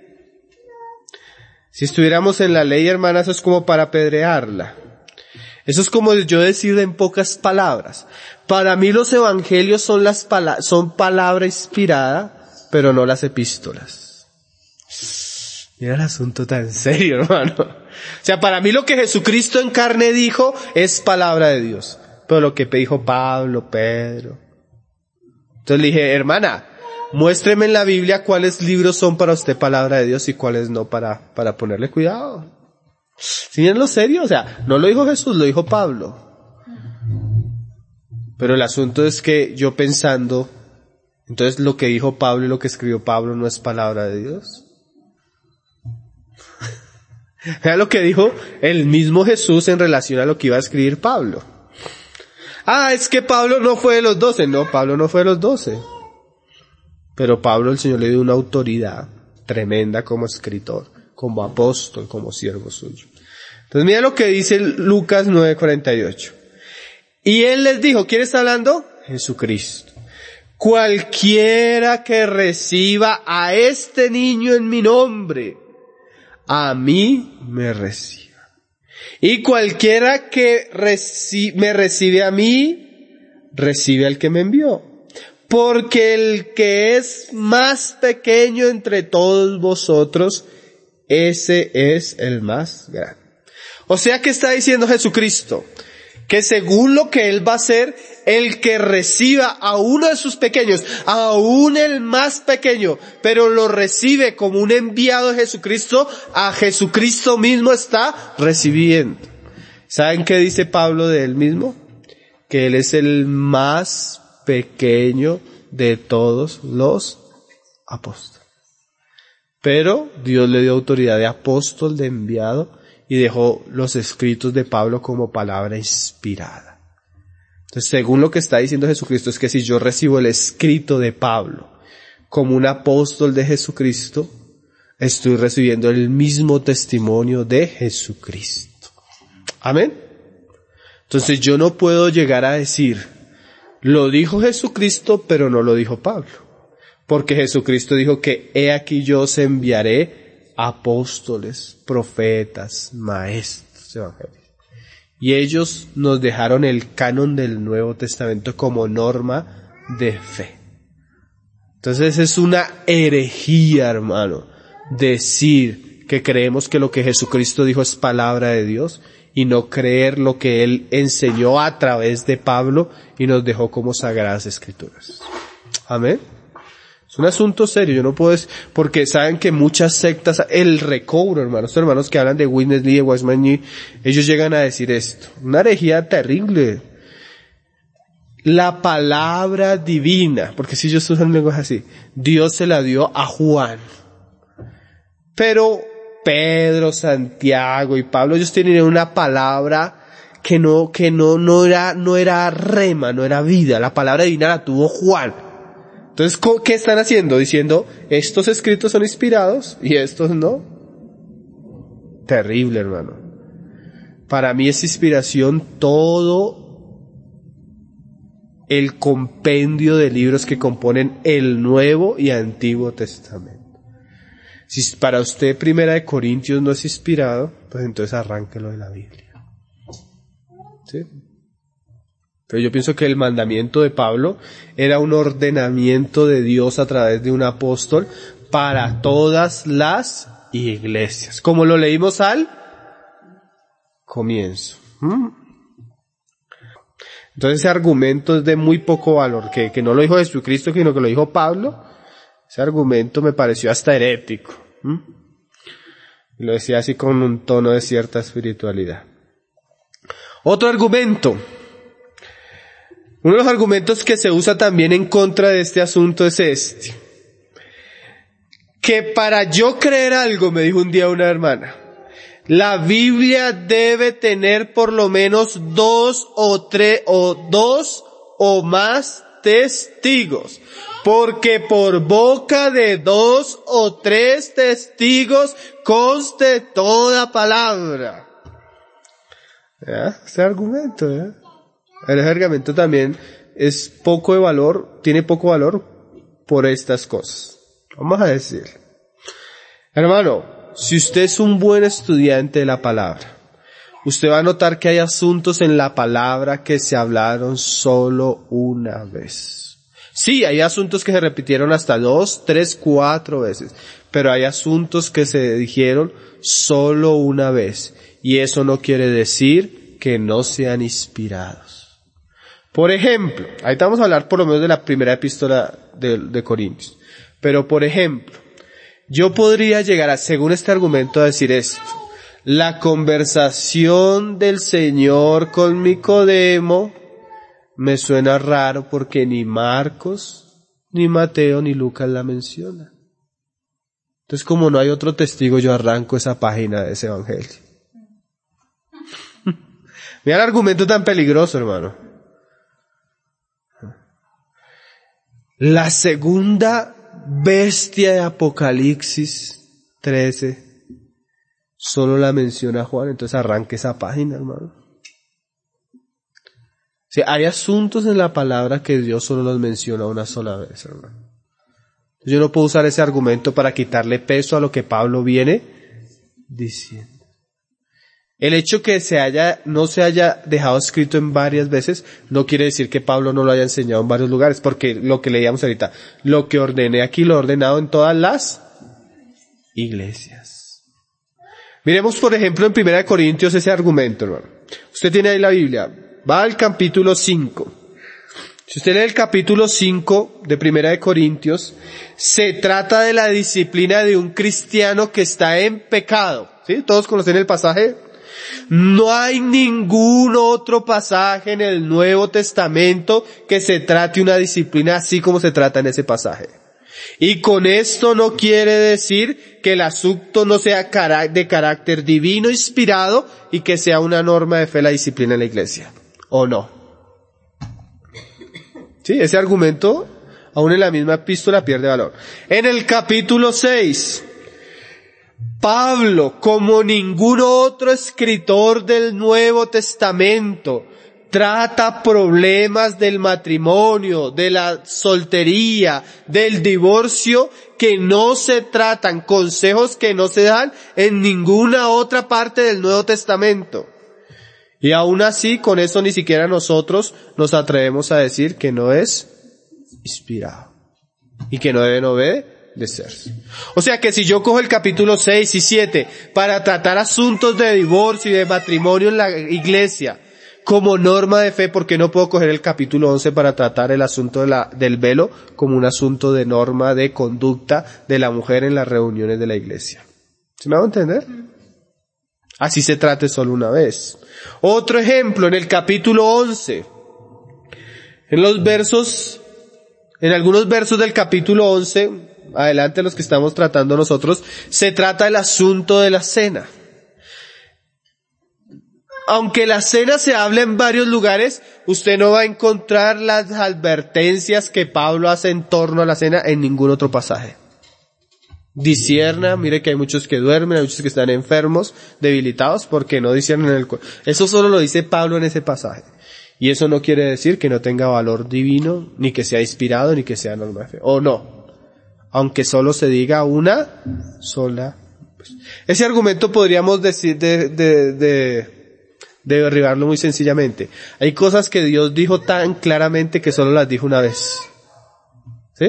si estuviéramos en la ley, hermana, eso es como para apedrearla. Eso es como yo decir en pocas palabras. Para mí los evangelios son palabra inspirada, pero no las epístolas. Mira el asunto tan serio, hermano. O sea, para mí lo que Jesucristo en carne dijo es palabra de Dios. Pero lo que dijo Pablo, Pedro. Entonces le dije, hermana, muéstreme en la Biblia cuáles libros son para usted palabra de Dios y cuáles no para ponerle cuidado. ¿Sí es lo serio? O sea, no lo dijo Jesús, lo dijo Pablo. Pero el asunto es que yo pensando, entonces lo que dijo Pablo y lo que escribió Pablo no es palabra de Dios. Era lo que dijo el mismo Jesús en relación a lo que iba a escribir Pablo. Es que Pablo no fue de los 12. No, Pablo no fue de los 12. Pero Pablo, el Señor le dio una autoridad tremenda como escritor, como apóstol, como siervo suyo. Entonces mira lo que dice Lucas 9:48. Y él les dijo, ¿quién está hablando? Jesucristo. Cualquiera que reciba a este niño en mi nombre, a mí me recibe. Y cualquiera que me recibe a mí, recibe al que me envió. Porque el que es más pequeño entre todos vosotros, ese es el más grande. O sea que está diciendo Jesucristo, que según lo que Él va a hacer, el que reciba a uno de sus pequeños, aún el más pequeño, pero lo recibe como un enviado de Jesucristo, a Jesucristo mismo está recibiendo. ¿Saben qué dice Pablo de él mismo? Que él es el más pequeño de todos los apóstoles. Pero Dios le dio autoridad de apóstol, de enviado, y dejó los escritos de Pablo como palabra inspirada. Entonces, según lo que está diciendo Jesucristo, es que si yo recibo el escrito de Pablo como un apóstol de Jesucristo, estoy recibiendo el mismo testimonio de Jesucristo. Amén. Entonces yo no puedo llegar a decir, lo dijo Jesucristo, pero no lo dijo Pablo. Porque Jesucristo dijo que he aquí yo os enviaré apóstoles, profetas, maestros, evangélicos. Y ellos nos dejaron el canon del Nuevo Testamento como norma de fe. Entonces es una herejía, hermano, decir que creemos que lo que Jesucristo dijo es palabra de Dios y no creer lo que Él enseñó a través de Pablo y nos dejó como sagradas escrituras. Amén. Es un asunto serio, yo no puedo decir, porque saben que muchas sectas, el recobro, hermanos que hablan de Witness Lee, de Wiseman Lee, ellos llegan a decir esto, una herejía terrible. La palabra divina, porque si ellos usan lenguaje así, Dios se la dio a Juan. Pero Pedro, Santiago y Pablo, ellos tienen una palabra que no era rema, no era vida. La palabra divina la tuvo Juan. Entonces, ¿qué están haciendo? Diciendo, estos escritos son inspirados y estos no. Terrible, hermano. Para mí es inspiración todo el compendio de libros que componen el Nuevo y Antiguo Testamento. Si para usted Primera de Corintios no es inspirado, pues entonces arránquelo de la Biblia. ¿Sí? Pero yo pienso que el mandamiento de Pablo era un ordenamiento de Dios a través de un apóstol para todas las iglesias. Como lo leímos al comienzo. Entonces ese argumento es de muy poco valor, que no lo dijo Jesucristo, sino que lo dijo Pablo. Ese argumento me pareció hasta herético. Lo decía así con un tono de cierta espiritualidad. Otro argumento. Uno de los argumentos que se usa también en contra de este asunto es este. Que para yo creer algo, me dijo un día una hermana, la Biblia debe tener por lo menos 2 o más testigos. Porque por boca de 2 o 3 testigos conste toda palabra. ¿Ya? Ese argumento, ¿ya? El argumento también es poco de valor, tiene poco valor por estas cosas. Vamos a decir, hermano, si usted es un buen estudiante de la palabra, usted va a notar que hay asuntos en la palabra que se hablaron solo una vez. Sí, hay asuntos que se repitieron hasta 2, 3, 4 veces, pero hay asuntos que se dijeron solo una vez, y eso no quiere decir que no sean inspirados. Por ejemplo, ahorita vamos a hablar por lo menos de la primera epístola de Corintios, pero por ejemplo, yo podría llegar a, según este argumento, a decir esto: la conversación del Señor con Nicodemo me suena raro porque ni Marcos, ni Mateo, ni Lucas la mencionan. Entonces, como no hay otro testigo, yo arranco esa página de ese evangelio. Mira el argumento tan peligroso, hermano. La segunda bestia de Apocalipsis 13 solo la menciona Juan, entonces arranque esa página, hermano. Sí, hay asuntos en la palabra que Dios solo los menciona una sola vez, hermano. Yo no puedo usar ese argumento para quitarle peso a lo que Pablo viene diciendo. El hecho que no se haya dejado escrito en varias veces no quiere decir que Pablo no lo haya enseñado en varios lugares, porque lo que leíamos ahorita, lo que ordené aquí lo he ordenado en todas las iglesias. Miremos por ejemplo en 1 Corintios ese argumento, hermano. Usted tiene ahí la Biblia, va al capítulo 5. Si usted lee el capítulo 5 de 1 Corintios, se trata de la disciplina de un cristiano que está en pecado. ¿Sí? Todos conocen el pasaje. No hay ningún otro pasaje en el Nuevo Testamento que se trate una disciplina así como se trata en ese pasaje. Y con esto no quiere decir que el asunto no sea de carácter divino inspirado y que sea una norma de fe la disciplina en la iglesia. ¿O no? Sí, ese argumento, aún en la misma epístola, pierde valor. En el capítulo 6, Pablo, como ningún otro escritor del Nuevo Testamento, trata problemas del matrimonio, de la soltería, del divorcio, que no se tratan, consejos que no se dan en ninguna otra parte del Nuevo Testamento. Y aún así, con eso ni siquiera nosotros nos atrevemos a decir que no es inspirado y que no deben obedecerse. O sea que si yo cojo el capítulo 6 y 7 para tratar asuntos de divorcio y de matrimonio en la iglesia como norma de fe, ¿por qué no puedo coger el capítulo 11 para tratar el asunto del velo como un asunto de norma de conducta de la mujer en las reuniones de la iglesia? ¿Se me va a entender? Así se trate solo una vez. Otro ejemplo, en el capítulo 11, en algunos versos del capítulo 11, adelante los que estamos tratando nosotros, se trata el asunto de la cena. Aunque la cena se habla en varios lugares, usted no va a encontrar las advertencias que Pablo hace en torno a la cena en ningún otro pasaje. Discierna, mire que hay muchos que duermen, hay muchos que están enfermos, debilitados, porque no disciernen el cuerpo. Eso solo lo dice Pablo en ese pasaje. Y eso no quiere decir que no tenga valor divino, ni que sea inspirado, ni que sea norma de fe. O no. Aunque solo se diga una sola vez. Ese argumento podríamos decir de derribarlo muy sencillamente. Hay cosas que Dios dijo tan claramente que solo las dijo una vez. ¿Sí?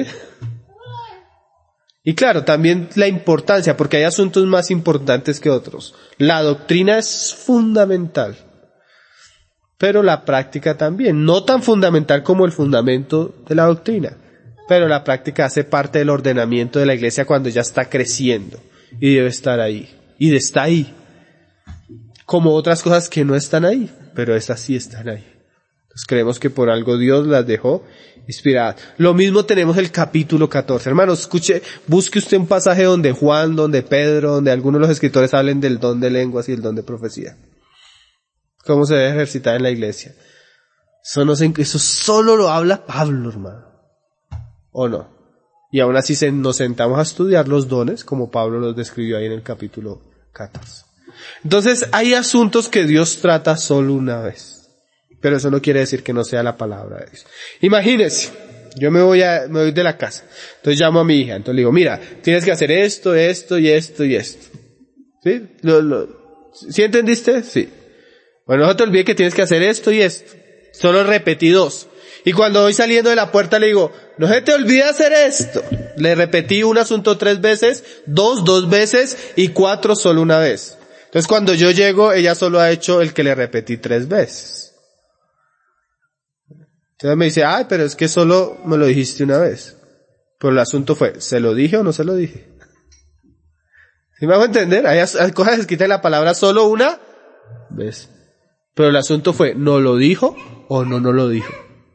Y claro, también la importancia, porque hay asuntos más importantes que otros. La doctrina es fundamental, pero la práctica también. No tan fundamental como el fundamento de la doctrina, pero la práctica hace parte del ordenamiento de la iglesia cuando ya está creciendo y debe estar ahí. Y está ahí. Como otras cosas que no están ahí, pero esas sí están ahí. Entonces creemos que por algo Dios las dejó inspiradas. Lo mismo tenemos el capítulo 14. Hermanos, busque usted un pasaje donde Juan, donde Pedro, donde algunos de los escritores hablen del don de lenguas y el don de profecía. ¿Cómo se debe ejercitar en la iglesia? Eso solo lo habla Pablo, hermano. ¿O no? Y aún así nos sentamos a estudiar los dones, como Pablo los describió ahí en el capítulo 14. Entonces, hay asuntos que Dios trata solo una vez. Pero eso no quiere decir que no sea la palabra de Dios. Imagínense, yo me voy de la casa. Entonces llamo a mi hija. Entonces le digo, mira, tienes que hacer esto, esto y esto y esto. ¿Sí? ¿Sí entendiste? Sí. Bueno, no te olvides que tienes que hacer esto y esto. Solo repetí 2. Y cuando voy saliendo de la puerta le digo, no se te olvide hacer esto. Le repetí un asunto 3 veces, 2 veces y 4 solo una vez. Entonces cuando yo llego, ella solo ha hecho el que le repetí 3 veces. Entonces me dice, ay, pero es que solo me lo dijiste una vez. Pero el asunto fue, ¿se lo dije o no se lo dije? ¿Sí me hago entender? Hay cosas escritas en la palabra solo una vez. Pero el asunto fue, ¿no lo dijo o no lo dijo?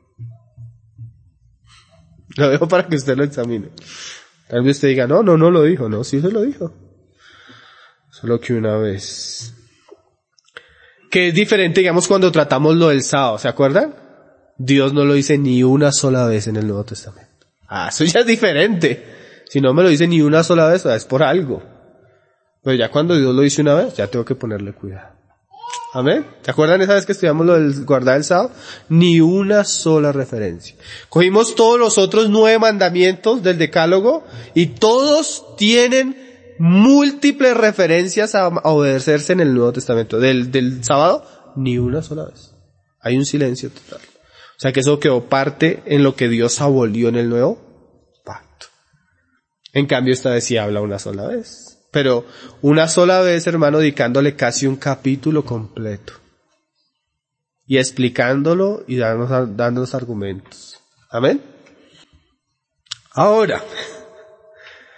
Lo dejo para que usted lo examine. Tal vez usted diga, no lo dijo. No, sí se lo dijo. Solo que una vez. Que es diferente, digamos, cuando tratamos lo del sábado, ¿se acuerdan? Dios no lo dice ni una sola vez en el Nuevo Testamento. Eso ya es diferente. Si no me lo dice ni una sola vez, es por algo. Pero ya cuando Dios lo dice una vez, ya tengo que ponerle cuidado. Amén. ¿Se acuerdan esa vez que estudiamos lo del guardar el sábado? Ni una sola referencia. Cogimos todos los otros 9 mandamientos del Decálogo y todos tienen múltiples referencias a obedecerse en el Nuevo Testamento. Del sábado, ni una sola vez. Hay un silencio total. O sea que eso quedó parte en lo que Dios abolió en el nuevo pacto. En cambio esta vez sí habla una sola vez. Pero una sola vez, hermano, dedicándole casi un capítulo completo. Y explicándolo y dándonos argumentos. Amén. Ahora,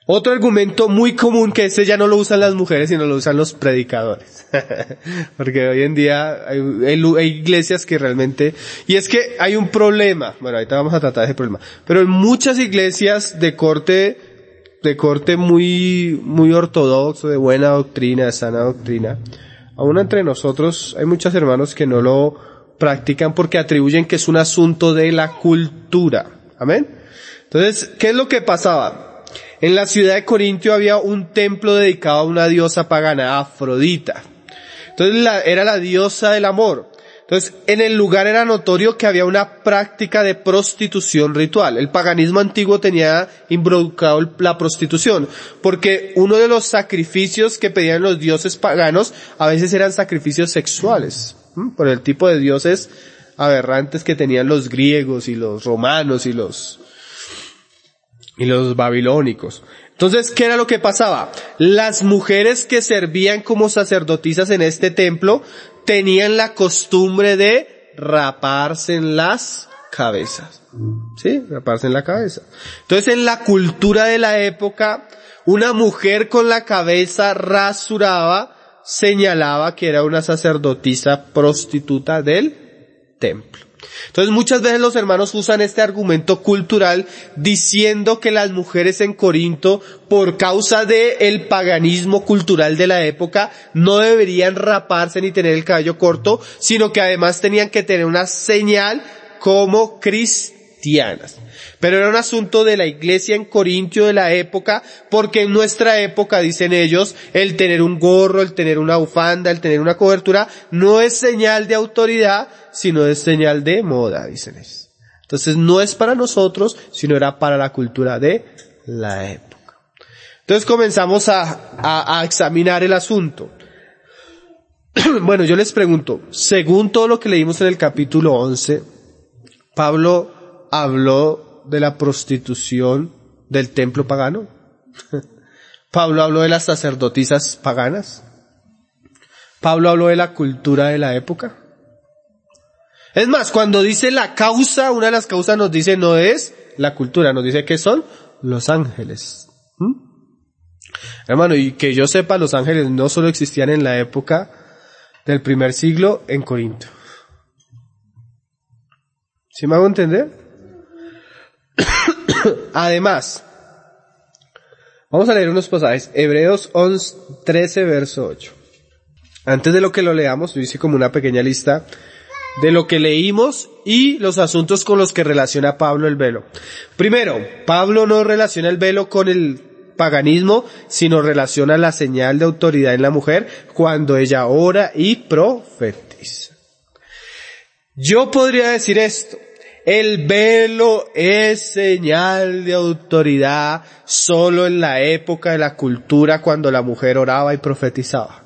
Otro argumento muy común, que ese ya no lo usan las mujeres, sino lo usan los predicadores. Porque hoy en día hay iglesias que realmente, y es que hay un problema, bueno, ahorita vamos a tratar ese problema, pero en muchas iglesias de corte muy, muy ortodoxo, de buena doctrina, de sana doctrina, aún entre nosotros hay muchos hermanos que no lo practican porque atribuyen que es un asunto de la cultura. Amén. Entonces, ¿qué es lo que pasaba? En la ciudad de Corintio había un templo dedicado a una diosa pagana, Afrodita. Entonces era la diosa del amor. Entonces, en el lugar era notorio que había una práctica de prostitución ritual. El paganismo antiguo tenía involucrado la prostitución, porque uno de los sacrificios que pedían los dioses paganos a veces eran sacrificios sexuales, por el tipo de dioses aberrantes que tenían los griegos y los romanos y los babilónicos. Entonces, ¿qué era lo que pasaba? Las mujeres que servían como sacerdotisas en este templo tenían la costumbre de raparse en las cabezas. ¿Sí? Raparse en la cabeza. Entonces, en la cultura de la época, una mujer con la cabeza rasurada señalaba que era una sacerdotisa prostituta del templo. Entonces muchas veces los hermanos usan este argumento cultural diciendo que las mujeres en Corinto, por causa del paganismo cultural de la época, no deberían raparse ni tener el cabello corto, sino que además tenían que tener una señal como cristianas. Pero era un asunto de la iglesia en Corintio de la época, porque en nuestra época, dicen ellos, el tener un gorro, el tener una bufanda, el tener una cobertura, no es señal de autoridad, sino es señal de moda, dicen ellos. Entonces no es para nosotros, sino era para la cultura de la época. Entonces comenzamos a examinar el asunto. Bueno, yo les pregunto, según todo lo que leímos en el capítulo 11, Pablo habló de la prostitución del templo pagano. Pablo habló de las sacerdotisas paganas. Pablo habló de la cultura de la época. Es más, cuando dice la causa, una de las causas nos dice no es la cultura, nos dice que son los ángeles. Hermano, y que yo sepa, los ángeles no solo existían en la época del primer siglo en Corinto. ¿Sí me hago entender? Además, vamos a leer unos pasajes. Hebreos 13, verso 8. Antes de lo que lo leamos, yo hice como una pequeña lista de lo que leímos y los asuntos con los que relaciona Pablo el velo. Primero, Pablo no relaciona el velo con el paganismo, sino relaciona la señal de autoridad en la mujer cuando ella ora y profetiza. Yo podría decir esto: el velo es señal de autoridad solo en la época de la cultura cuando la mujer oraba y profetizaba.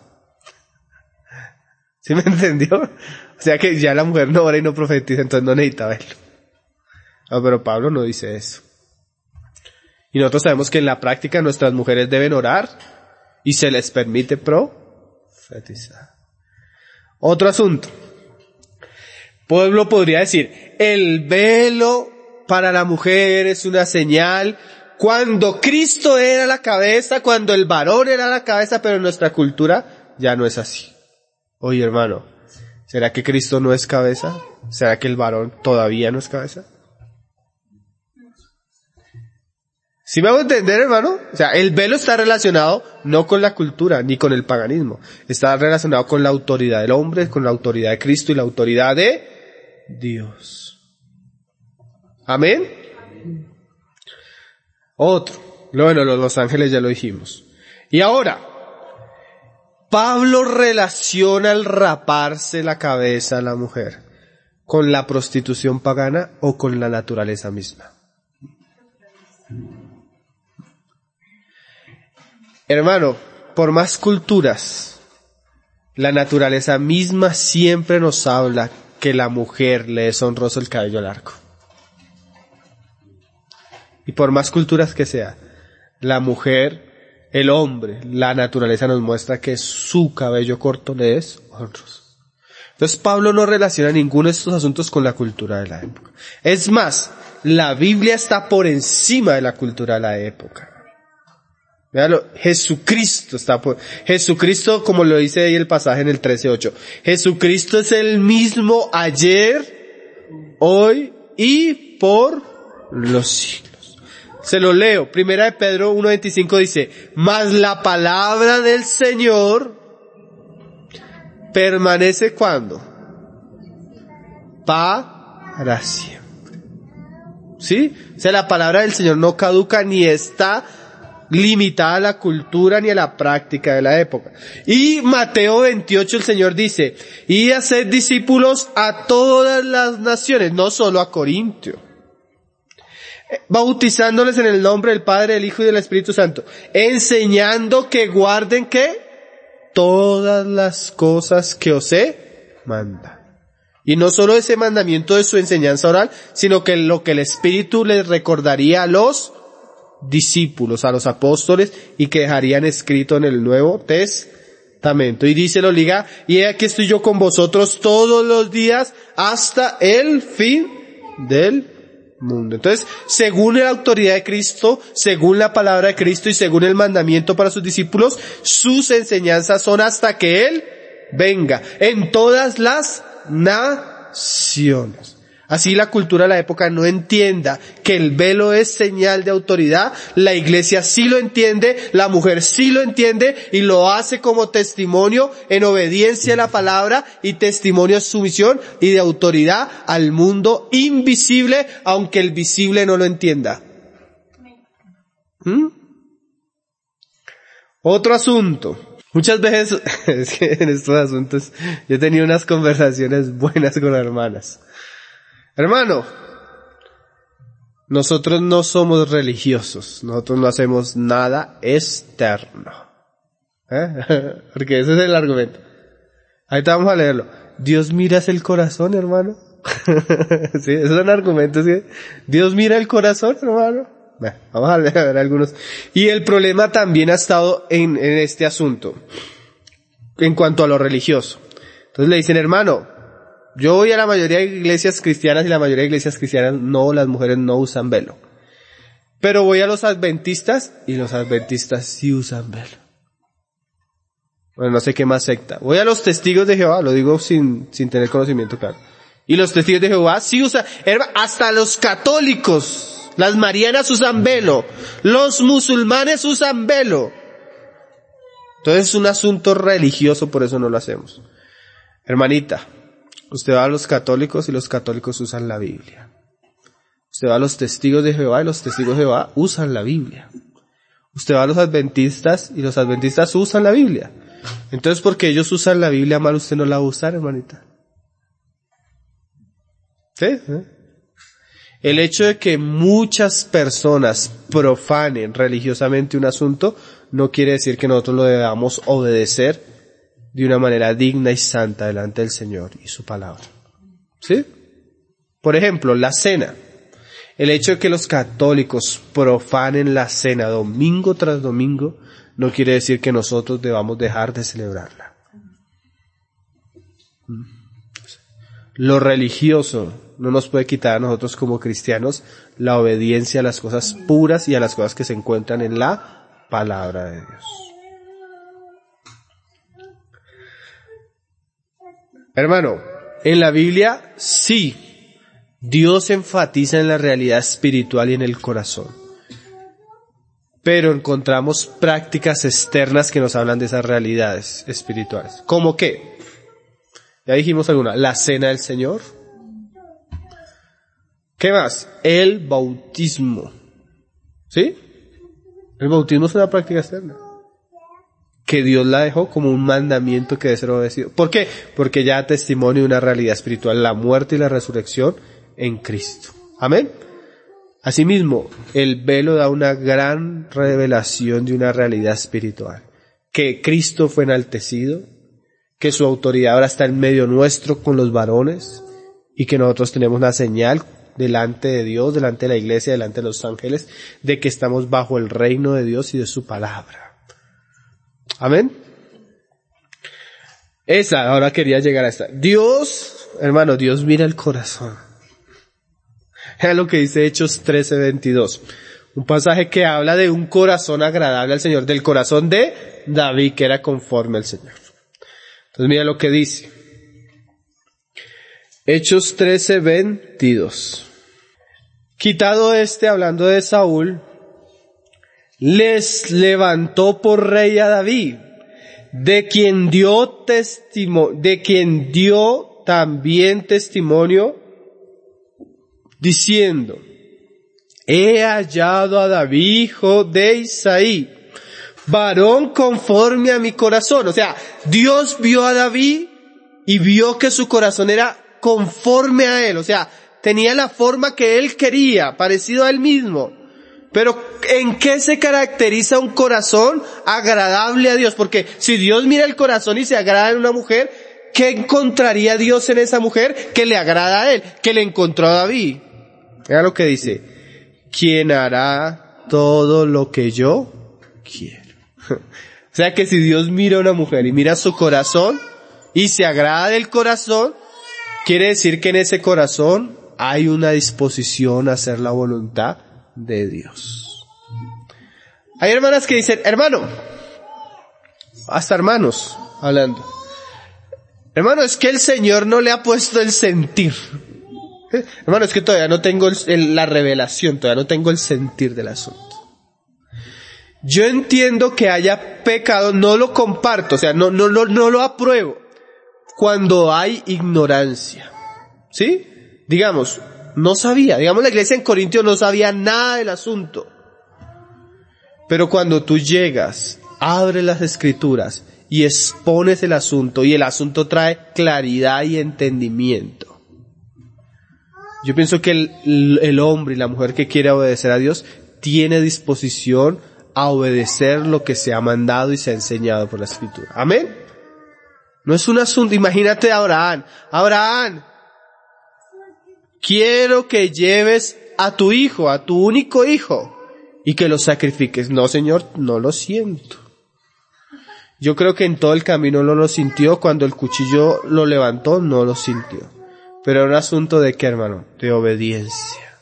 ¿Sí me entendió? O sea que ya la mujer no ora y no profetiza, entonces no necesita verlo. No, pero Pablo no dice eso. Y nosotros sabemos que en la práctica nuestras mujeres deben orar y se les permite profetizar. Otro asunto. Pueblo podría decir, el velo para la mujer es una señal cuando Cristo era la cabeza, cuando el varón era la cabeza, pero en nuestra cultura ya no es así. Oye, hermano, ¿será que Cristo no es cabeza? ¿Será que el varón todavía no es cabeza? ¿Sí me hago entender, hermano? O sea, el velo está relacionado no con la cultura ni con el paganismo. Está relacionado con la autoridad del hombre, con la autoridad de Cristo y la autoridad de Dios. Amén. Otro. Bueno, los ángeles ya lo dijimos. Y ahora, Pablo relaciona el raparse la cabeza a la mujer con la prostitución pagana o con la naturaleza misma. Hermano, por más culturas, la naturaleza misma siempre nos habla que la mujer le es honroso el cabello largo. Y por más culturas que sea, la mujer, el hombre, la naturaleza nos muestra que su cabello corto le es honroso. Entonces Pablo no relaciona ninguno de estos asuntos con la cultura de la época. Es más, la Biblia está por encima de la cultura de la época. Véalo, Jesucristo Jesucristo, como lo dice ahí el pasaje en el 13:8. Jesucristo es el mismo ayer, hoy y por los siglos. Se lo leo. Primera de Pedro 1:25 dice, mas la palabra del Señor permanece ¿cuándo? Para siempre. ¿Sí? O sea, la palabra del Señor no caduca ni está limitada a la cultura ni a la práctica de la época. Y Mateo 28 el Señor dice, y haced discípulos a todas las naciones, no solo a Corintio, bautizándoles en el nombre del Padre, del Hijo y del Espíritu Santo, enseñando que guarden ¿qué? Todas las cosas que os he mandado. Y no solo ese mandamiento de su enseñanza oral, sino que lo que el Espíritu les recordaría a los discípulos, a los apóstoles, y que dejarían escrito en el Nuevo Testamento. Y dice, lo liga, y he aquí estoy yo con vosotros todos los días hasta el fin del mundo. Entonces, según la autoridad de Cristo, según la palabra de Cristo y según el mandamiento para sus discípulos, sus enseñanzas son hasta que Él venga en todas las naciones. Así la cultura de la época no entienda que el velo es señal de autoridad, la iglesia sí lo entiende, la mujer sí lo entiende y lo hace como testimonio en obediencia a la palabra y testimonio de sumisión y de autoridad al mundo invisible, aunque el visible no lo entienda. Otro asunto. Muchas veces, es que en estos asuntos, yo he tenido unas conversaciones buenas con hermanas. Hermano, nosotros no somos religiosos, nosotros no hacemos nada externo. Porque ese es el argumento. Ahorita vamos a leerlo. Dios mira el corazón, hermano. Sí, esos son argumentos, ¿sí? Dios mira el corazón, hermano. Vamos a ver algunos. Y el problema también ha estado en este asunto, en cuanto a lo religioso. Entonces le dicen, hermano, yo voy a la mayoría de iglesias cristianas y la mayoría de iglesias cristianas no, las mujeres no usan velo. Pero voy a los adventistas y los adventistas sí usan velo. Bueno, no sé qué más secta. Voy a los testigos de Jehová, lo digo sin tener conocimiento claro. Y los testigos de Jehová sí usan, hasta los católicos, las marianas usan velo, los musulmanes usan velo. Entonces es un asunto religioso, por eso no lo hacemos. Hermanita, usted va a los católicos y los católicos usan la Biblia. Usted va a los testigos de Jehová y los testigos de Jehová usan la Biblia. Usted va a los adventistas y los adventistas usan la Biblia. Entonces, porque ellos usan la Biblia mal, usted no la va a usar, hermanita. ¿Sí? El hecho de que muchas personas profanen religiosamente un asunto no quiere decir que nosotros lo debamos obedecer de una manera digna y santa delante del Señor y su palabra. ¿Sí? Por ejemplo, la cena. El hecho de que los católicos profanen la cena domingo tras domingo no quiere decir que nosotros debamos dejar de celebrarla. Lo religioso no nos puede quitar a nosotros como cristianos la obediencia a las cosas puras y a las cosas que se encuentran en la palabra de Dios. Hermano, en la Biblia sí, Dios enfatiza en la realidad espiritual y en el corazón. Pero encontramos prácticas externas que nos hablan de esas realidades espirituales. ¿Cómo qué? Ya dijimos alguna. La cena del Señor. ¿Qué más? El bautismo. ¿Sí? El bautismo es una práctica externa que Dios la dejó como un mandamiento que debe ser obedecido. ¿Por qué? Porque ya testimonio de una realidad espiritual, la muerte y la resurrección en Cristo. Amén. Asimismo, el velo da una gran revelación de una realidad espiritual. Que Cristo fue enaltecido, que su autoridad ahora está en medio nuestro con los varones, y que nosotros tenemos una señal delante de Dios, delante de la iglesia, delante de los ángeles, de que estamos bajo el reino de Dios y de su palabra. Amén. Ahora quería llegar a esta. Dios, hermano, Dios mira el corazón. Vean lo que dice Hechos 13:22. Un pasaje que habla de un corazón agradable al Señor, del corazón de David, que era conforme al Señor. Entonces mira lo que dice. Hechos 13:22. Quitado hablando de Saúl, les levantó por rey a David, de quien dio también testimonio, diciendo: he hallado a David, hijo de Isaí, varón conforme a mi corazón. O sea, Dios vio a David y vio que su corazón era conforme a él. O sea, tenía la forma que él quería, parecido a él mismo. Pero, ¿en qué se caracteriza un corazón agradable a Dios? Porque si Dios mira el corazón y se agrada en una mujer, ¿qué encontraría Dios en esa mujer que le agrada a él? Que le encontró a David. Mira lo que dice: ¿quién hará todo lo que yo quiero? O sea que si Dios mira a una mujer y mira su corazón y se agrada del corazón, quiere decir que en ese corazón hay una disposición a hacer la voluntad de Dios. Hay hermanas que dicen: hermano, hasta hermanos hablando, hermano, es que el Señor no le ha puesto el sentir. Hermano, es que todavía no tengo la revelación, todavía no tengo el sentir del asunto. Yo entiendo que haya pecado, no lo comparto, o sea, no lo apruebo cuando hay ignorancia. ¿Sí? Digamos, no sabía, digamos la iglesia en Corintios no sabía nada del asunto. Pero cuando tú llegas, abres las escrituras y expones el asunto, y el asunto trae claridad y entendimiento. Yo pienso que el hombre y la mujer que quiere obedecer a Dios tiene disposición a obedecer lo que se ha mandado y se ha enseñado por la escritura. Amén. No es un asunto, imagínate a Abraham. Abraham, quiero que lleves a tu hijo, a tu único hijo, y que lo sacrifiques. No, Señor, no lo siento. Yo creo que en todo el camino no lo sintió, cuando el cuchillo lo levantó no lo sintió. Pero era un asunto de qué, hermano, de obediencia.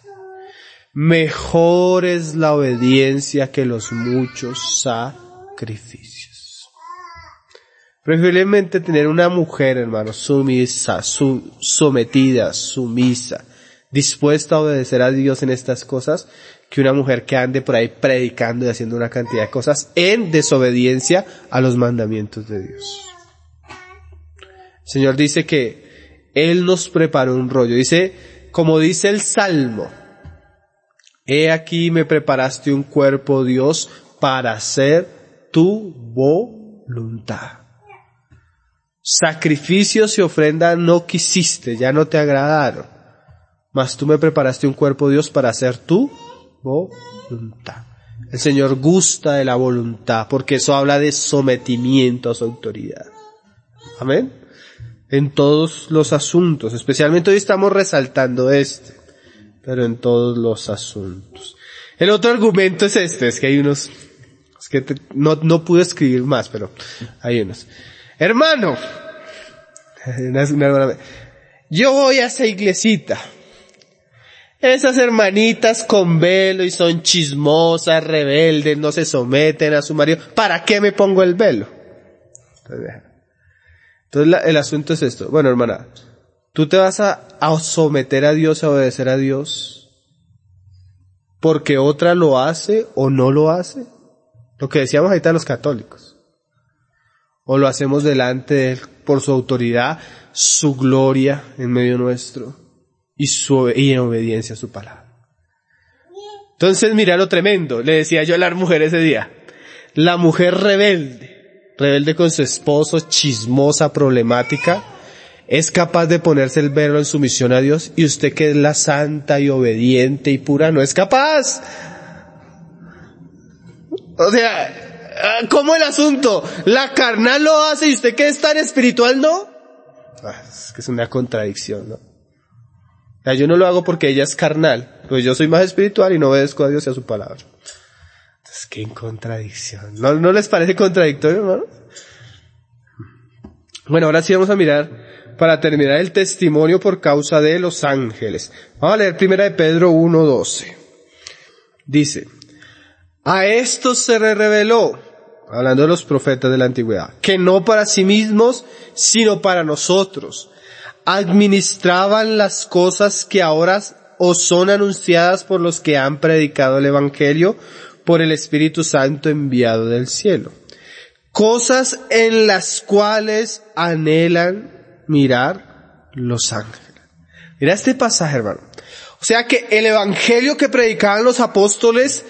Mejor es la obediencia que los muchos sacrificios. Preferiblemente tener una mujer, hermano, sumisa, sometida, sumisa, dispuesta a obedecer a Dios en estas cosas, que una mujer que ande por ahí predicando y haciendo una cantidad de cosas en desobediencia a los mandamientos de Dios. El Señor dice que Él nos preparó un rollo. Dice, como dice el Salmo: he aquí me preparaste un cuerpo, Dios, para hacer tu voluntad. Sacrificios y ofrendas no quisiste, ya no te agradaron. Mas tú me preparaste un cuerpo, Dios, para hacer tu voluntad. El Señor gusta de la voluntad, porque eso habla de sometimiento a su autoridad. Amén. En todos los asuntos, especialmente hoy estamos resaltando pero en todos los asuntos. El otro argumento es es que hay unos, es que no pude escribir más, pero hay unos. Hermano, yo voy a esa iglesita. Esas hermanitas con velo y son chismosas, rebeldes, no se someten a su marido. ¿Para qué me pongo el velo? Entonces el asunto es esto. Bueno, hermana, ¿tú te vas a someter a Dios, a obedecer a Dios porque otra lo hace o no lo hace? Lo que decíamos ahorita los católicos. ¿O lo hacemos delante de Él por su autoridad, su gloria en medio nuestro y en obediencia a su palabra? Entonces mira lo tremendo. Le decía yo a la mujer ese día. La mujer rebelde con su esposo, chismosa, problemática, es capaz de ponerse el velo en sumisión a Dios, y usted, que es la santa y obediente y pura, no es capaz. O sea, ¿cómo el asunto? La carnal lo hace y usted, que es tan espiritual, ¿no? Es que es una contradicción, ¿no? O sea, yo no lo hago porque ella es carnal, pues yo soy más espiritual y no obedezco a Dios y a su palabra. Entonces, qué contradicción. ¿No les parece contradictorio, hermano? Bueno, ahora sí vamos a mirar, para terminar, el testimonio por causa de los ángeles. Vamos a leer 1 Pedro 1:12. Dice: A estos se les reveló, hablando de los profetas de la antigüedad, que no para sí mismos, sino para nosotros, administraban las cosas que ahora os son anunciadas por los que han predicado el Evangelio por el Espíritu Santo enviado del cielo. Cosas en las cuales anhelan mirar los ángeles. Mira este pasaje, hermano. O sea que el Evangelio que predicaban los apóstoles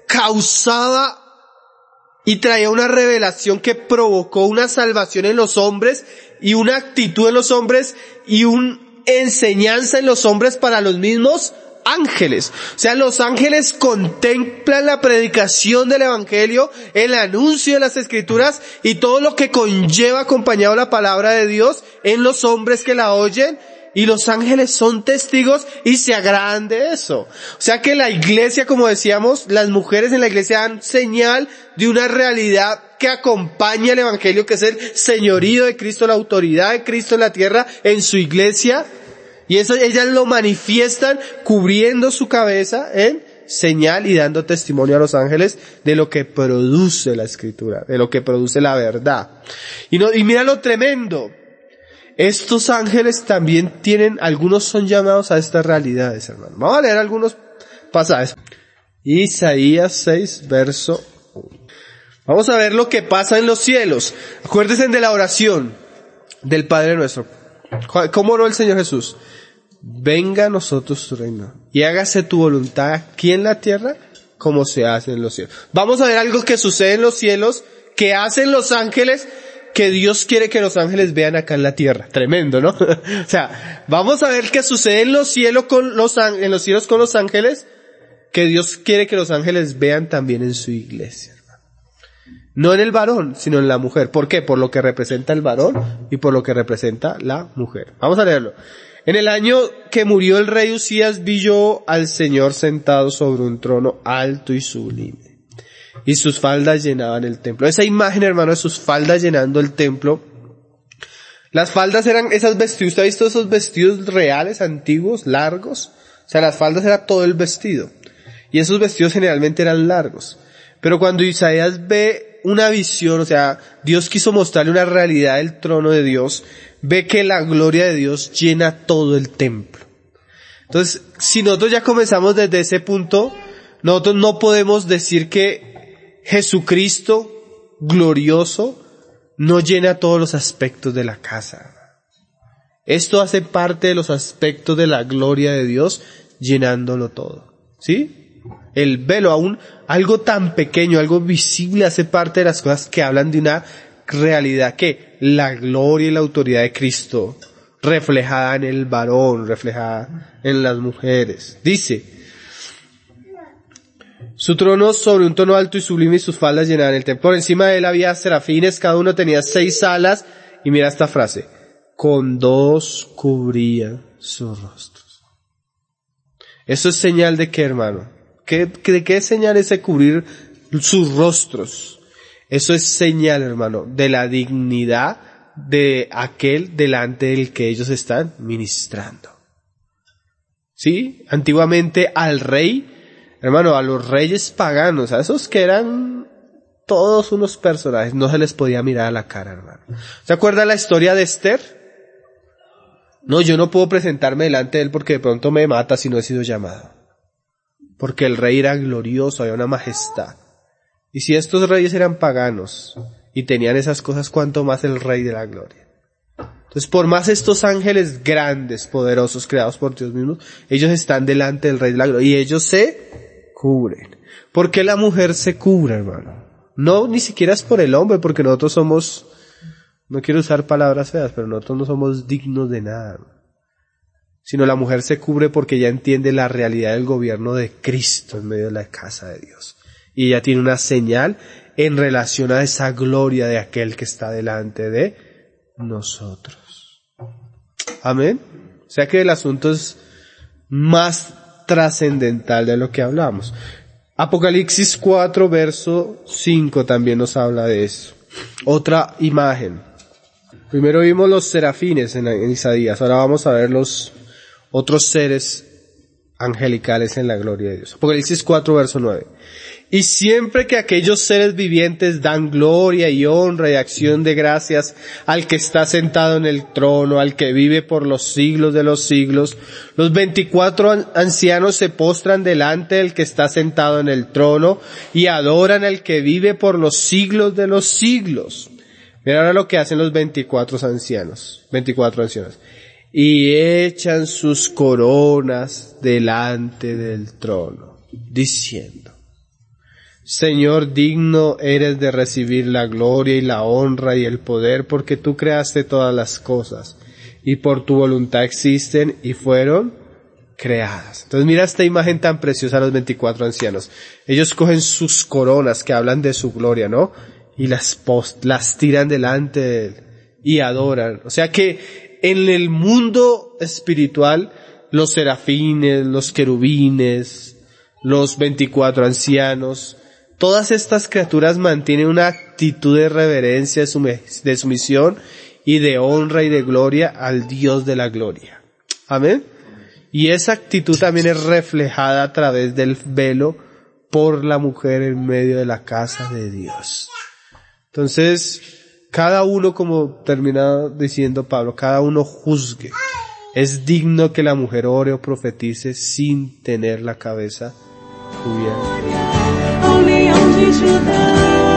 causaba y traía una revelación que provocó una salvación en los hombres y una actitud en los hombres y una enseñanza en los hombres para los mismos ángeles. O sea, los ángeles contemplan la predicación del Evangelio, el anuncio de las Escrituras y todo lo que conlleva acompañado la palabra de Dios en los hombres que la oyen. Y los ángeles son testigos y se agradan de eso. O sea que la iglesia, como decíamos, las mujeres en la iglesia dan señal de una realidad que acompaña el Evangelio, que es el señorío de Cristo, la autoridad de Cristo en la tierra, en su iglesia. Y eso ellas lo manifiestan cubriendo su cabeza en señal y dando testimonio a los ángeles de lo que produce la Escritura, de lo que produce la verdad. Y mira lo tremendo. Estos ángeles también algunos son llamados a estas realidades, hermano. Vamos a leer algunos pasajes. Isaías 6, verso 1. Vamos a ver lo que pasa en los cielos. Acuérdense de la oración del Padre nuestro. ¿Cómo oró el Señor Jesús? Venga a nosotros tu reino y hágase tu voluntad aquí en la tierra como se hace en los cielos. Vamos a ver algo que sucede en los cielos, que hacen los ángeles, que Dios quiere que los ángeles vean acá en la tierra. Tremendo, ¿no? O sea, vamos a ver qué sucede en los cielos con los ángeles, que Dios quiere que los ángeles vean también en su iglesia. No en el varón, sino en la mujer. ¿Por qué? Por lo que representa el varón y por lo que representa la mujer. Vamos a leerlo. En el año que murió el rey Usías, vi yo al Señor sentado sobre un trono alto y sublime. Y sus faldas llenaban el templo. Esa imagen, hermano, de sus faldas llenando el templo. Las faldas eran esas vestidos. ¿Usted ha visto esos vestidos reales, antiguos, largos? O sea, las faldas era todo el vestido. Y esos vestidos generalmente eran largos. Pero cuando Isaías ve una visión, o sea, Dios quiso mostrarle una realidad del trono de Dios, ve que la gloria de Dios llena todo el templo. Entonces, si nosotros ya comenzamos desde ese punto, nosotros no podemos decir que Jesucristo glorioso no llena todos los aspectos de la casa. Esto hace parte de los aspectos de la gloria de Dios, llenándolo todo. ¿Sí? El velo, aún algo tan pequeño, algo visible, hace parte de las cosas que hablan de una realidad que la gloria y la autoridad de Cristo, reflejada en el varón, reflejada en las mujeres. Dice, su trono sobre un trono alto y sublime y sus faldas llenaban el templo. Por encima de él había serafines, cada uno tenía 6 alas. Y mira esta frase, con 2 cubría sus rostros. Eso es señal de qué, hermano. ¿De qué señal es cubrir sus rostros? Eso es señal, hermano, de la dignidad de aquel delante del que ellos están ministrando. ¿Sí? Antiguamente al rey, hermano, a los reyes paganos, a esos que eran todos unos personajes, no se les podía mirar a la cara, hermano. ¿Se acuerda la historia de Esther? No, yo no puedo presentarme delante de él porque de pronto me mata si no he sido llamado. Porque el rey era glorioso, había una majestad. Y si estos reyes eran paganos y tenían esas cosas, ¿cuánto más el rey de la gloria? Entonces, por más estos ángeles grandes, poderosos, creados por Dios mismo, ellos están delante del rey de la gloria y ellos se cubren. ¿Por qué la mujer se cubre, hermano? No, ni siquiera es por el hombre, porque nosotros somos, no quiero usar palabras feas, pero nosotros no somos dignos de nada, sino la mujer se cubre porque ella entiende la realidad del gobierno de Cristo en medio de la casa de Dios. Y ella tiene una señal en relación a esa gloria de aquel que está delante de nosotros. Amén. O sea que el asunto es más trascendental de lo que hablamos. Apocalipsis 4, verso 5 también nos habla de eso. Otra imagen. Primero vimos los serafines en Isaías, ahora vamos a ver los otros seres angelicales en la gloria de Dios. Apocalipsis 4, verso 9. Y siempre que aquellos seres vivientes dan gloria y honra y acción de gracias al que está sentado en el trono, al que vive por los siglos de los siglos, los 24 ancianos se postran delante del que está sentado en el trono y adoran al que vive por los siglos de los siglos. Mira ahora lo que hacen los 24 ancianos. Y echan sus coronas delante del trono, diciendo: Señor, digno eres de recibir la gloria y la honra y el poder, porque tú creaste todas las cosas, y por tu voluntad existen y fueron creadas. Entonces mira esta imagen tan preciosa de los 24 ancianos. Ellos cogen sus coronas que hablan de su gloria, ¿no? Y las tiran delante de él y adoran. O sea que en el mundo espiritual, los serafines, los querubines, los 24 ancianos, todas estas criaturas mantienen una actitud de reverencia, de sumisión y de honra y de gloria al Dios de la gloria. Amén. Y esa actitud también es reflejada a través del velo por la mujer en medio de la casa de Dios. Entonces, cada uno, como termina diciendo Pablo, cada uno juzgue. Es digno que la mujer ore o profetice sin tener la cabeza cubierta. Ao leão de Judá.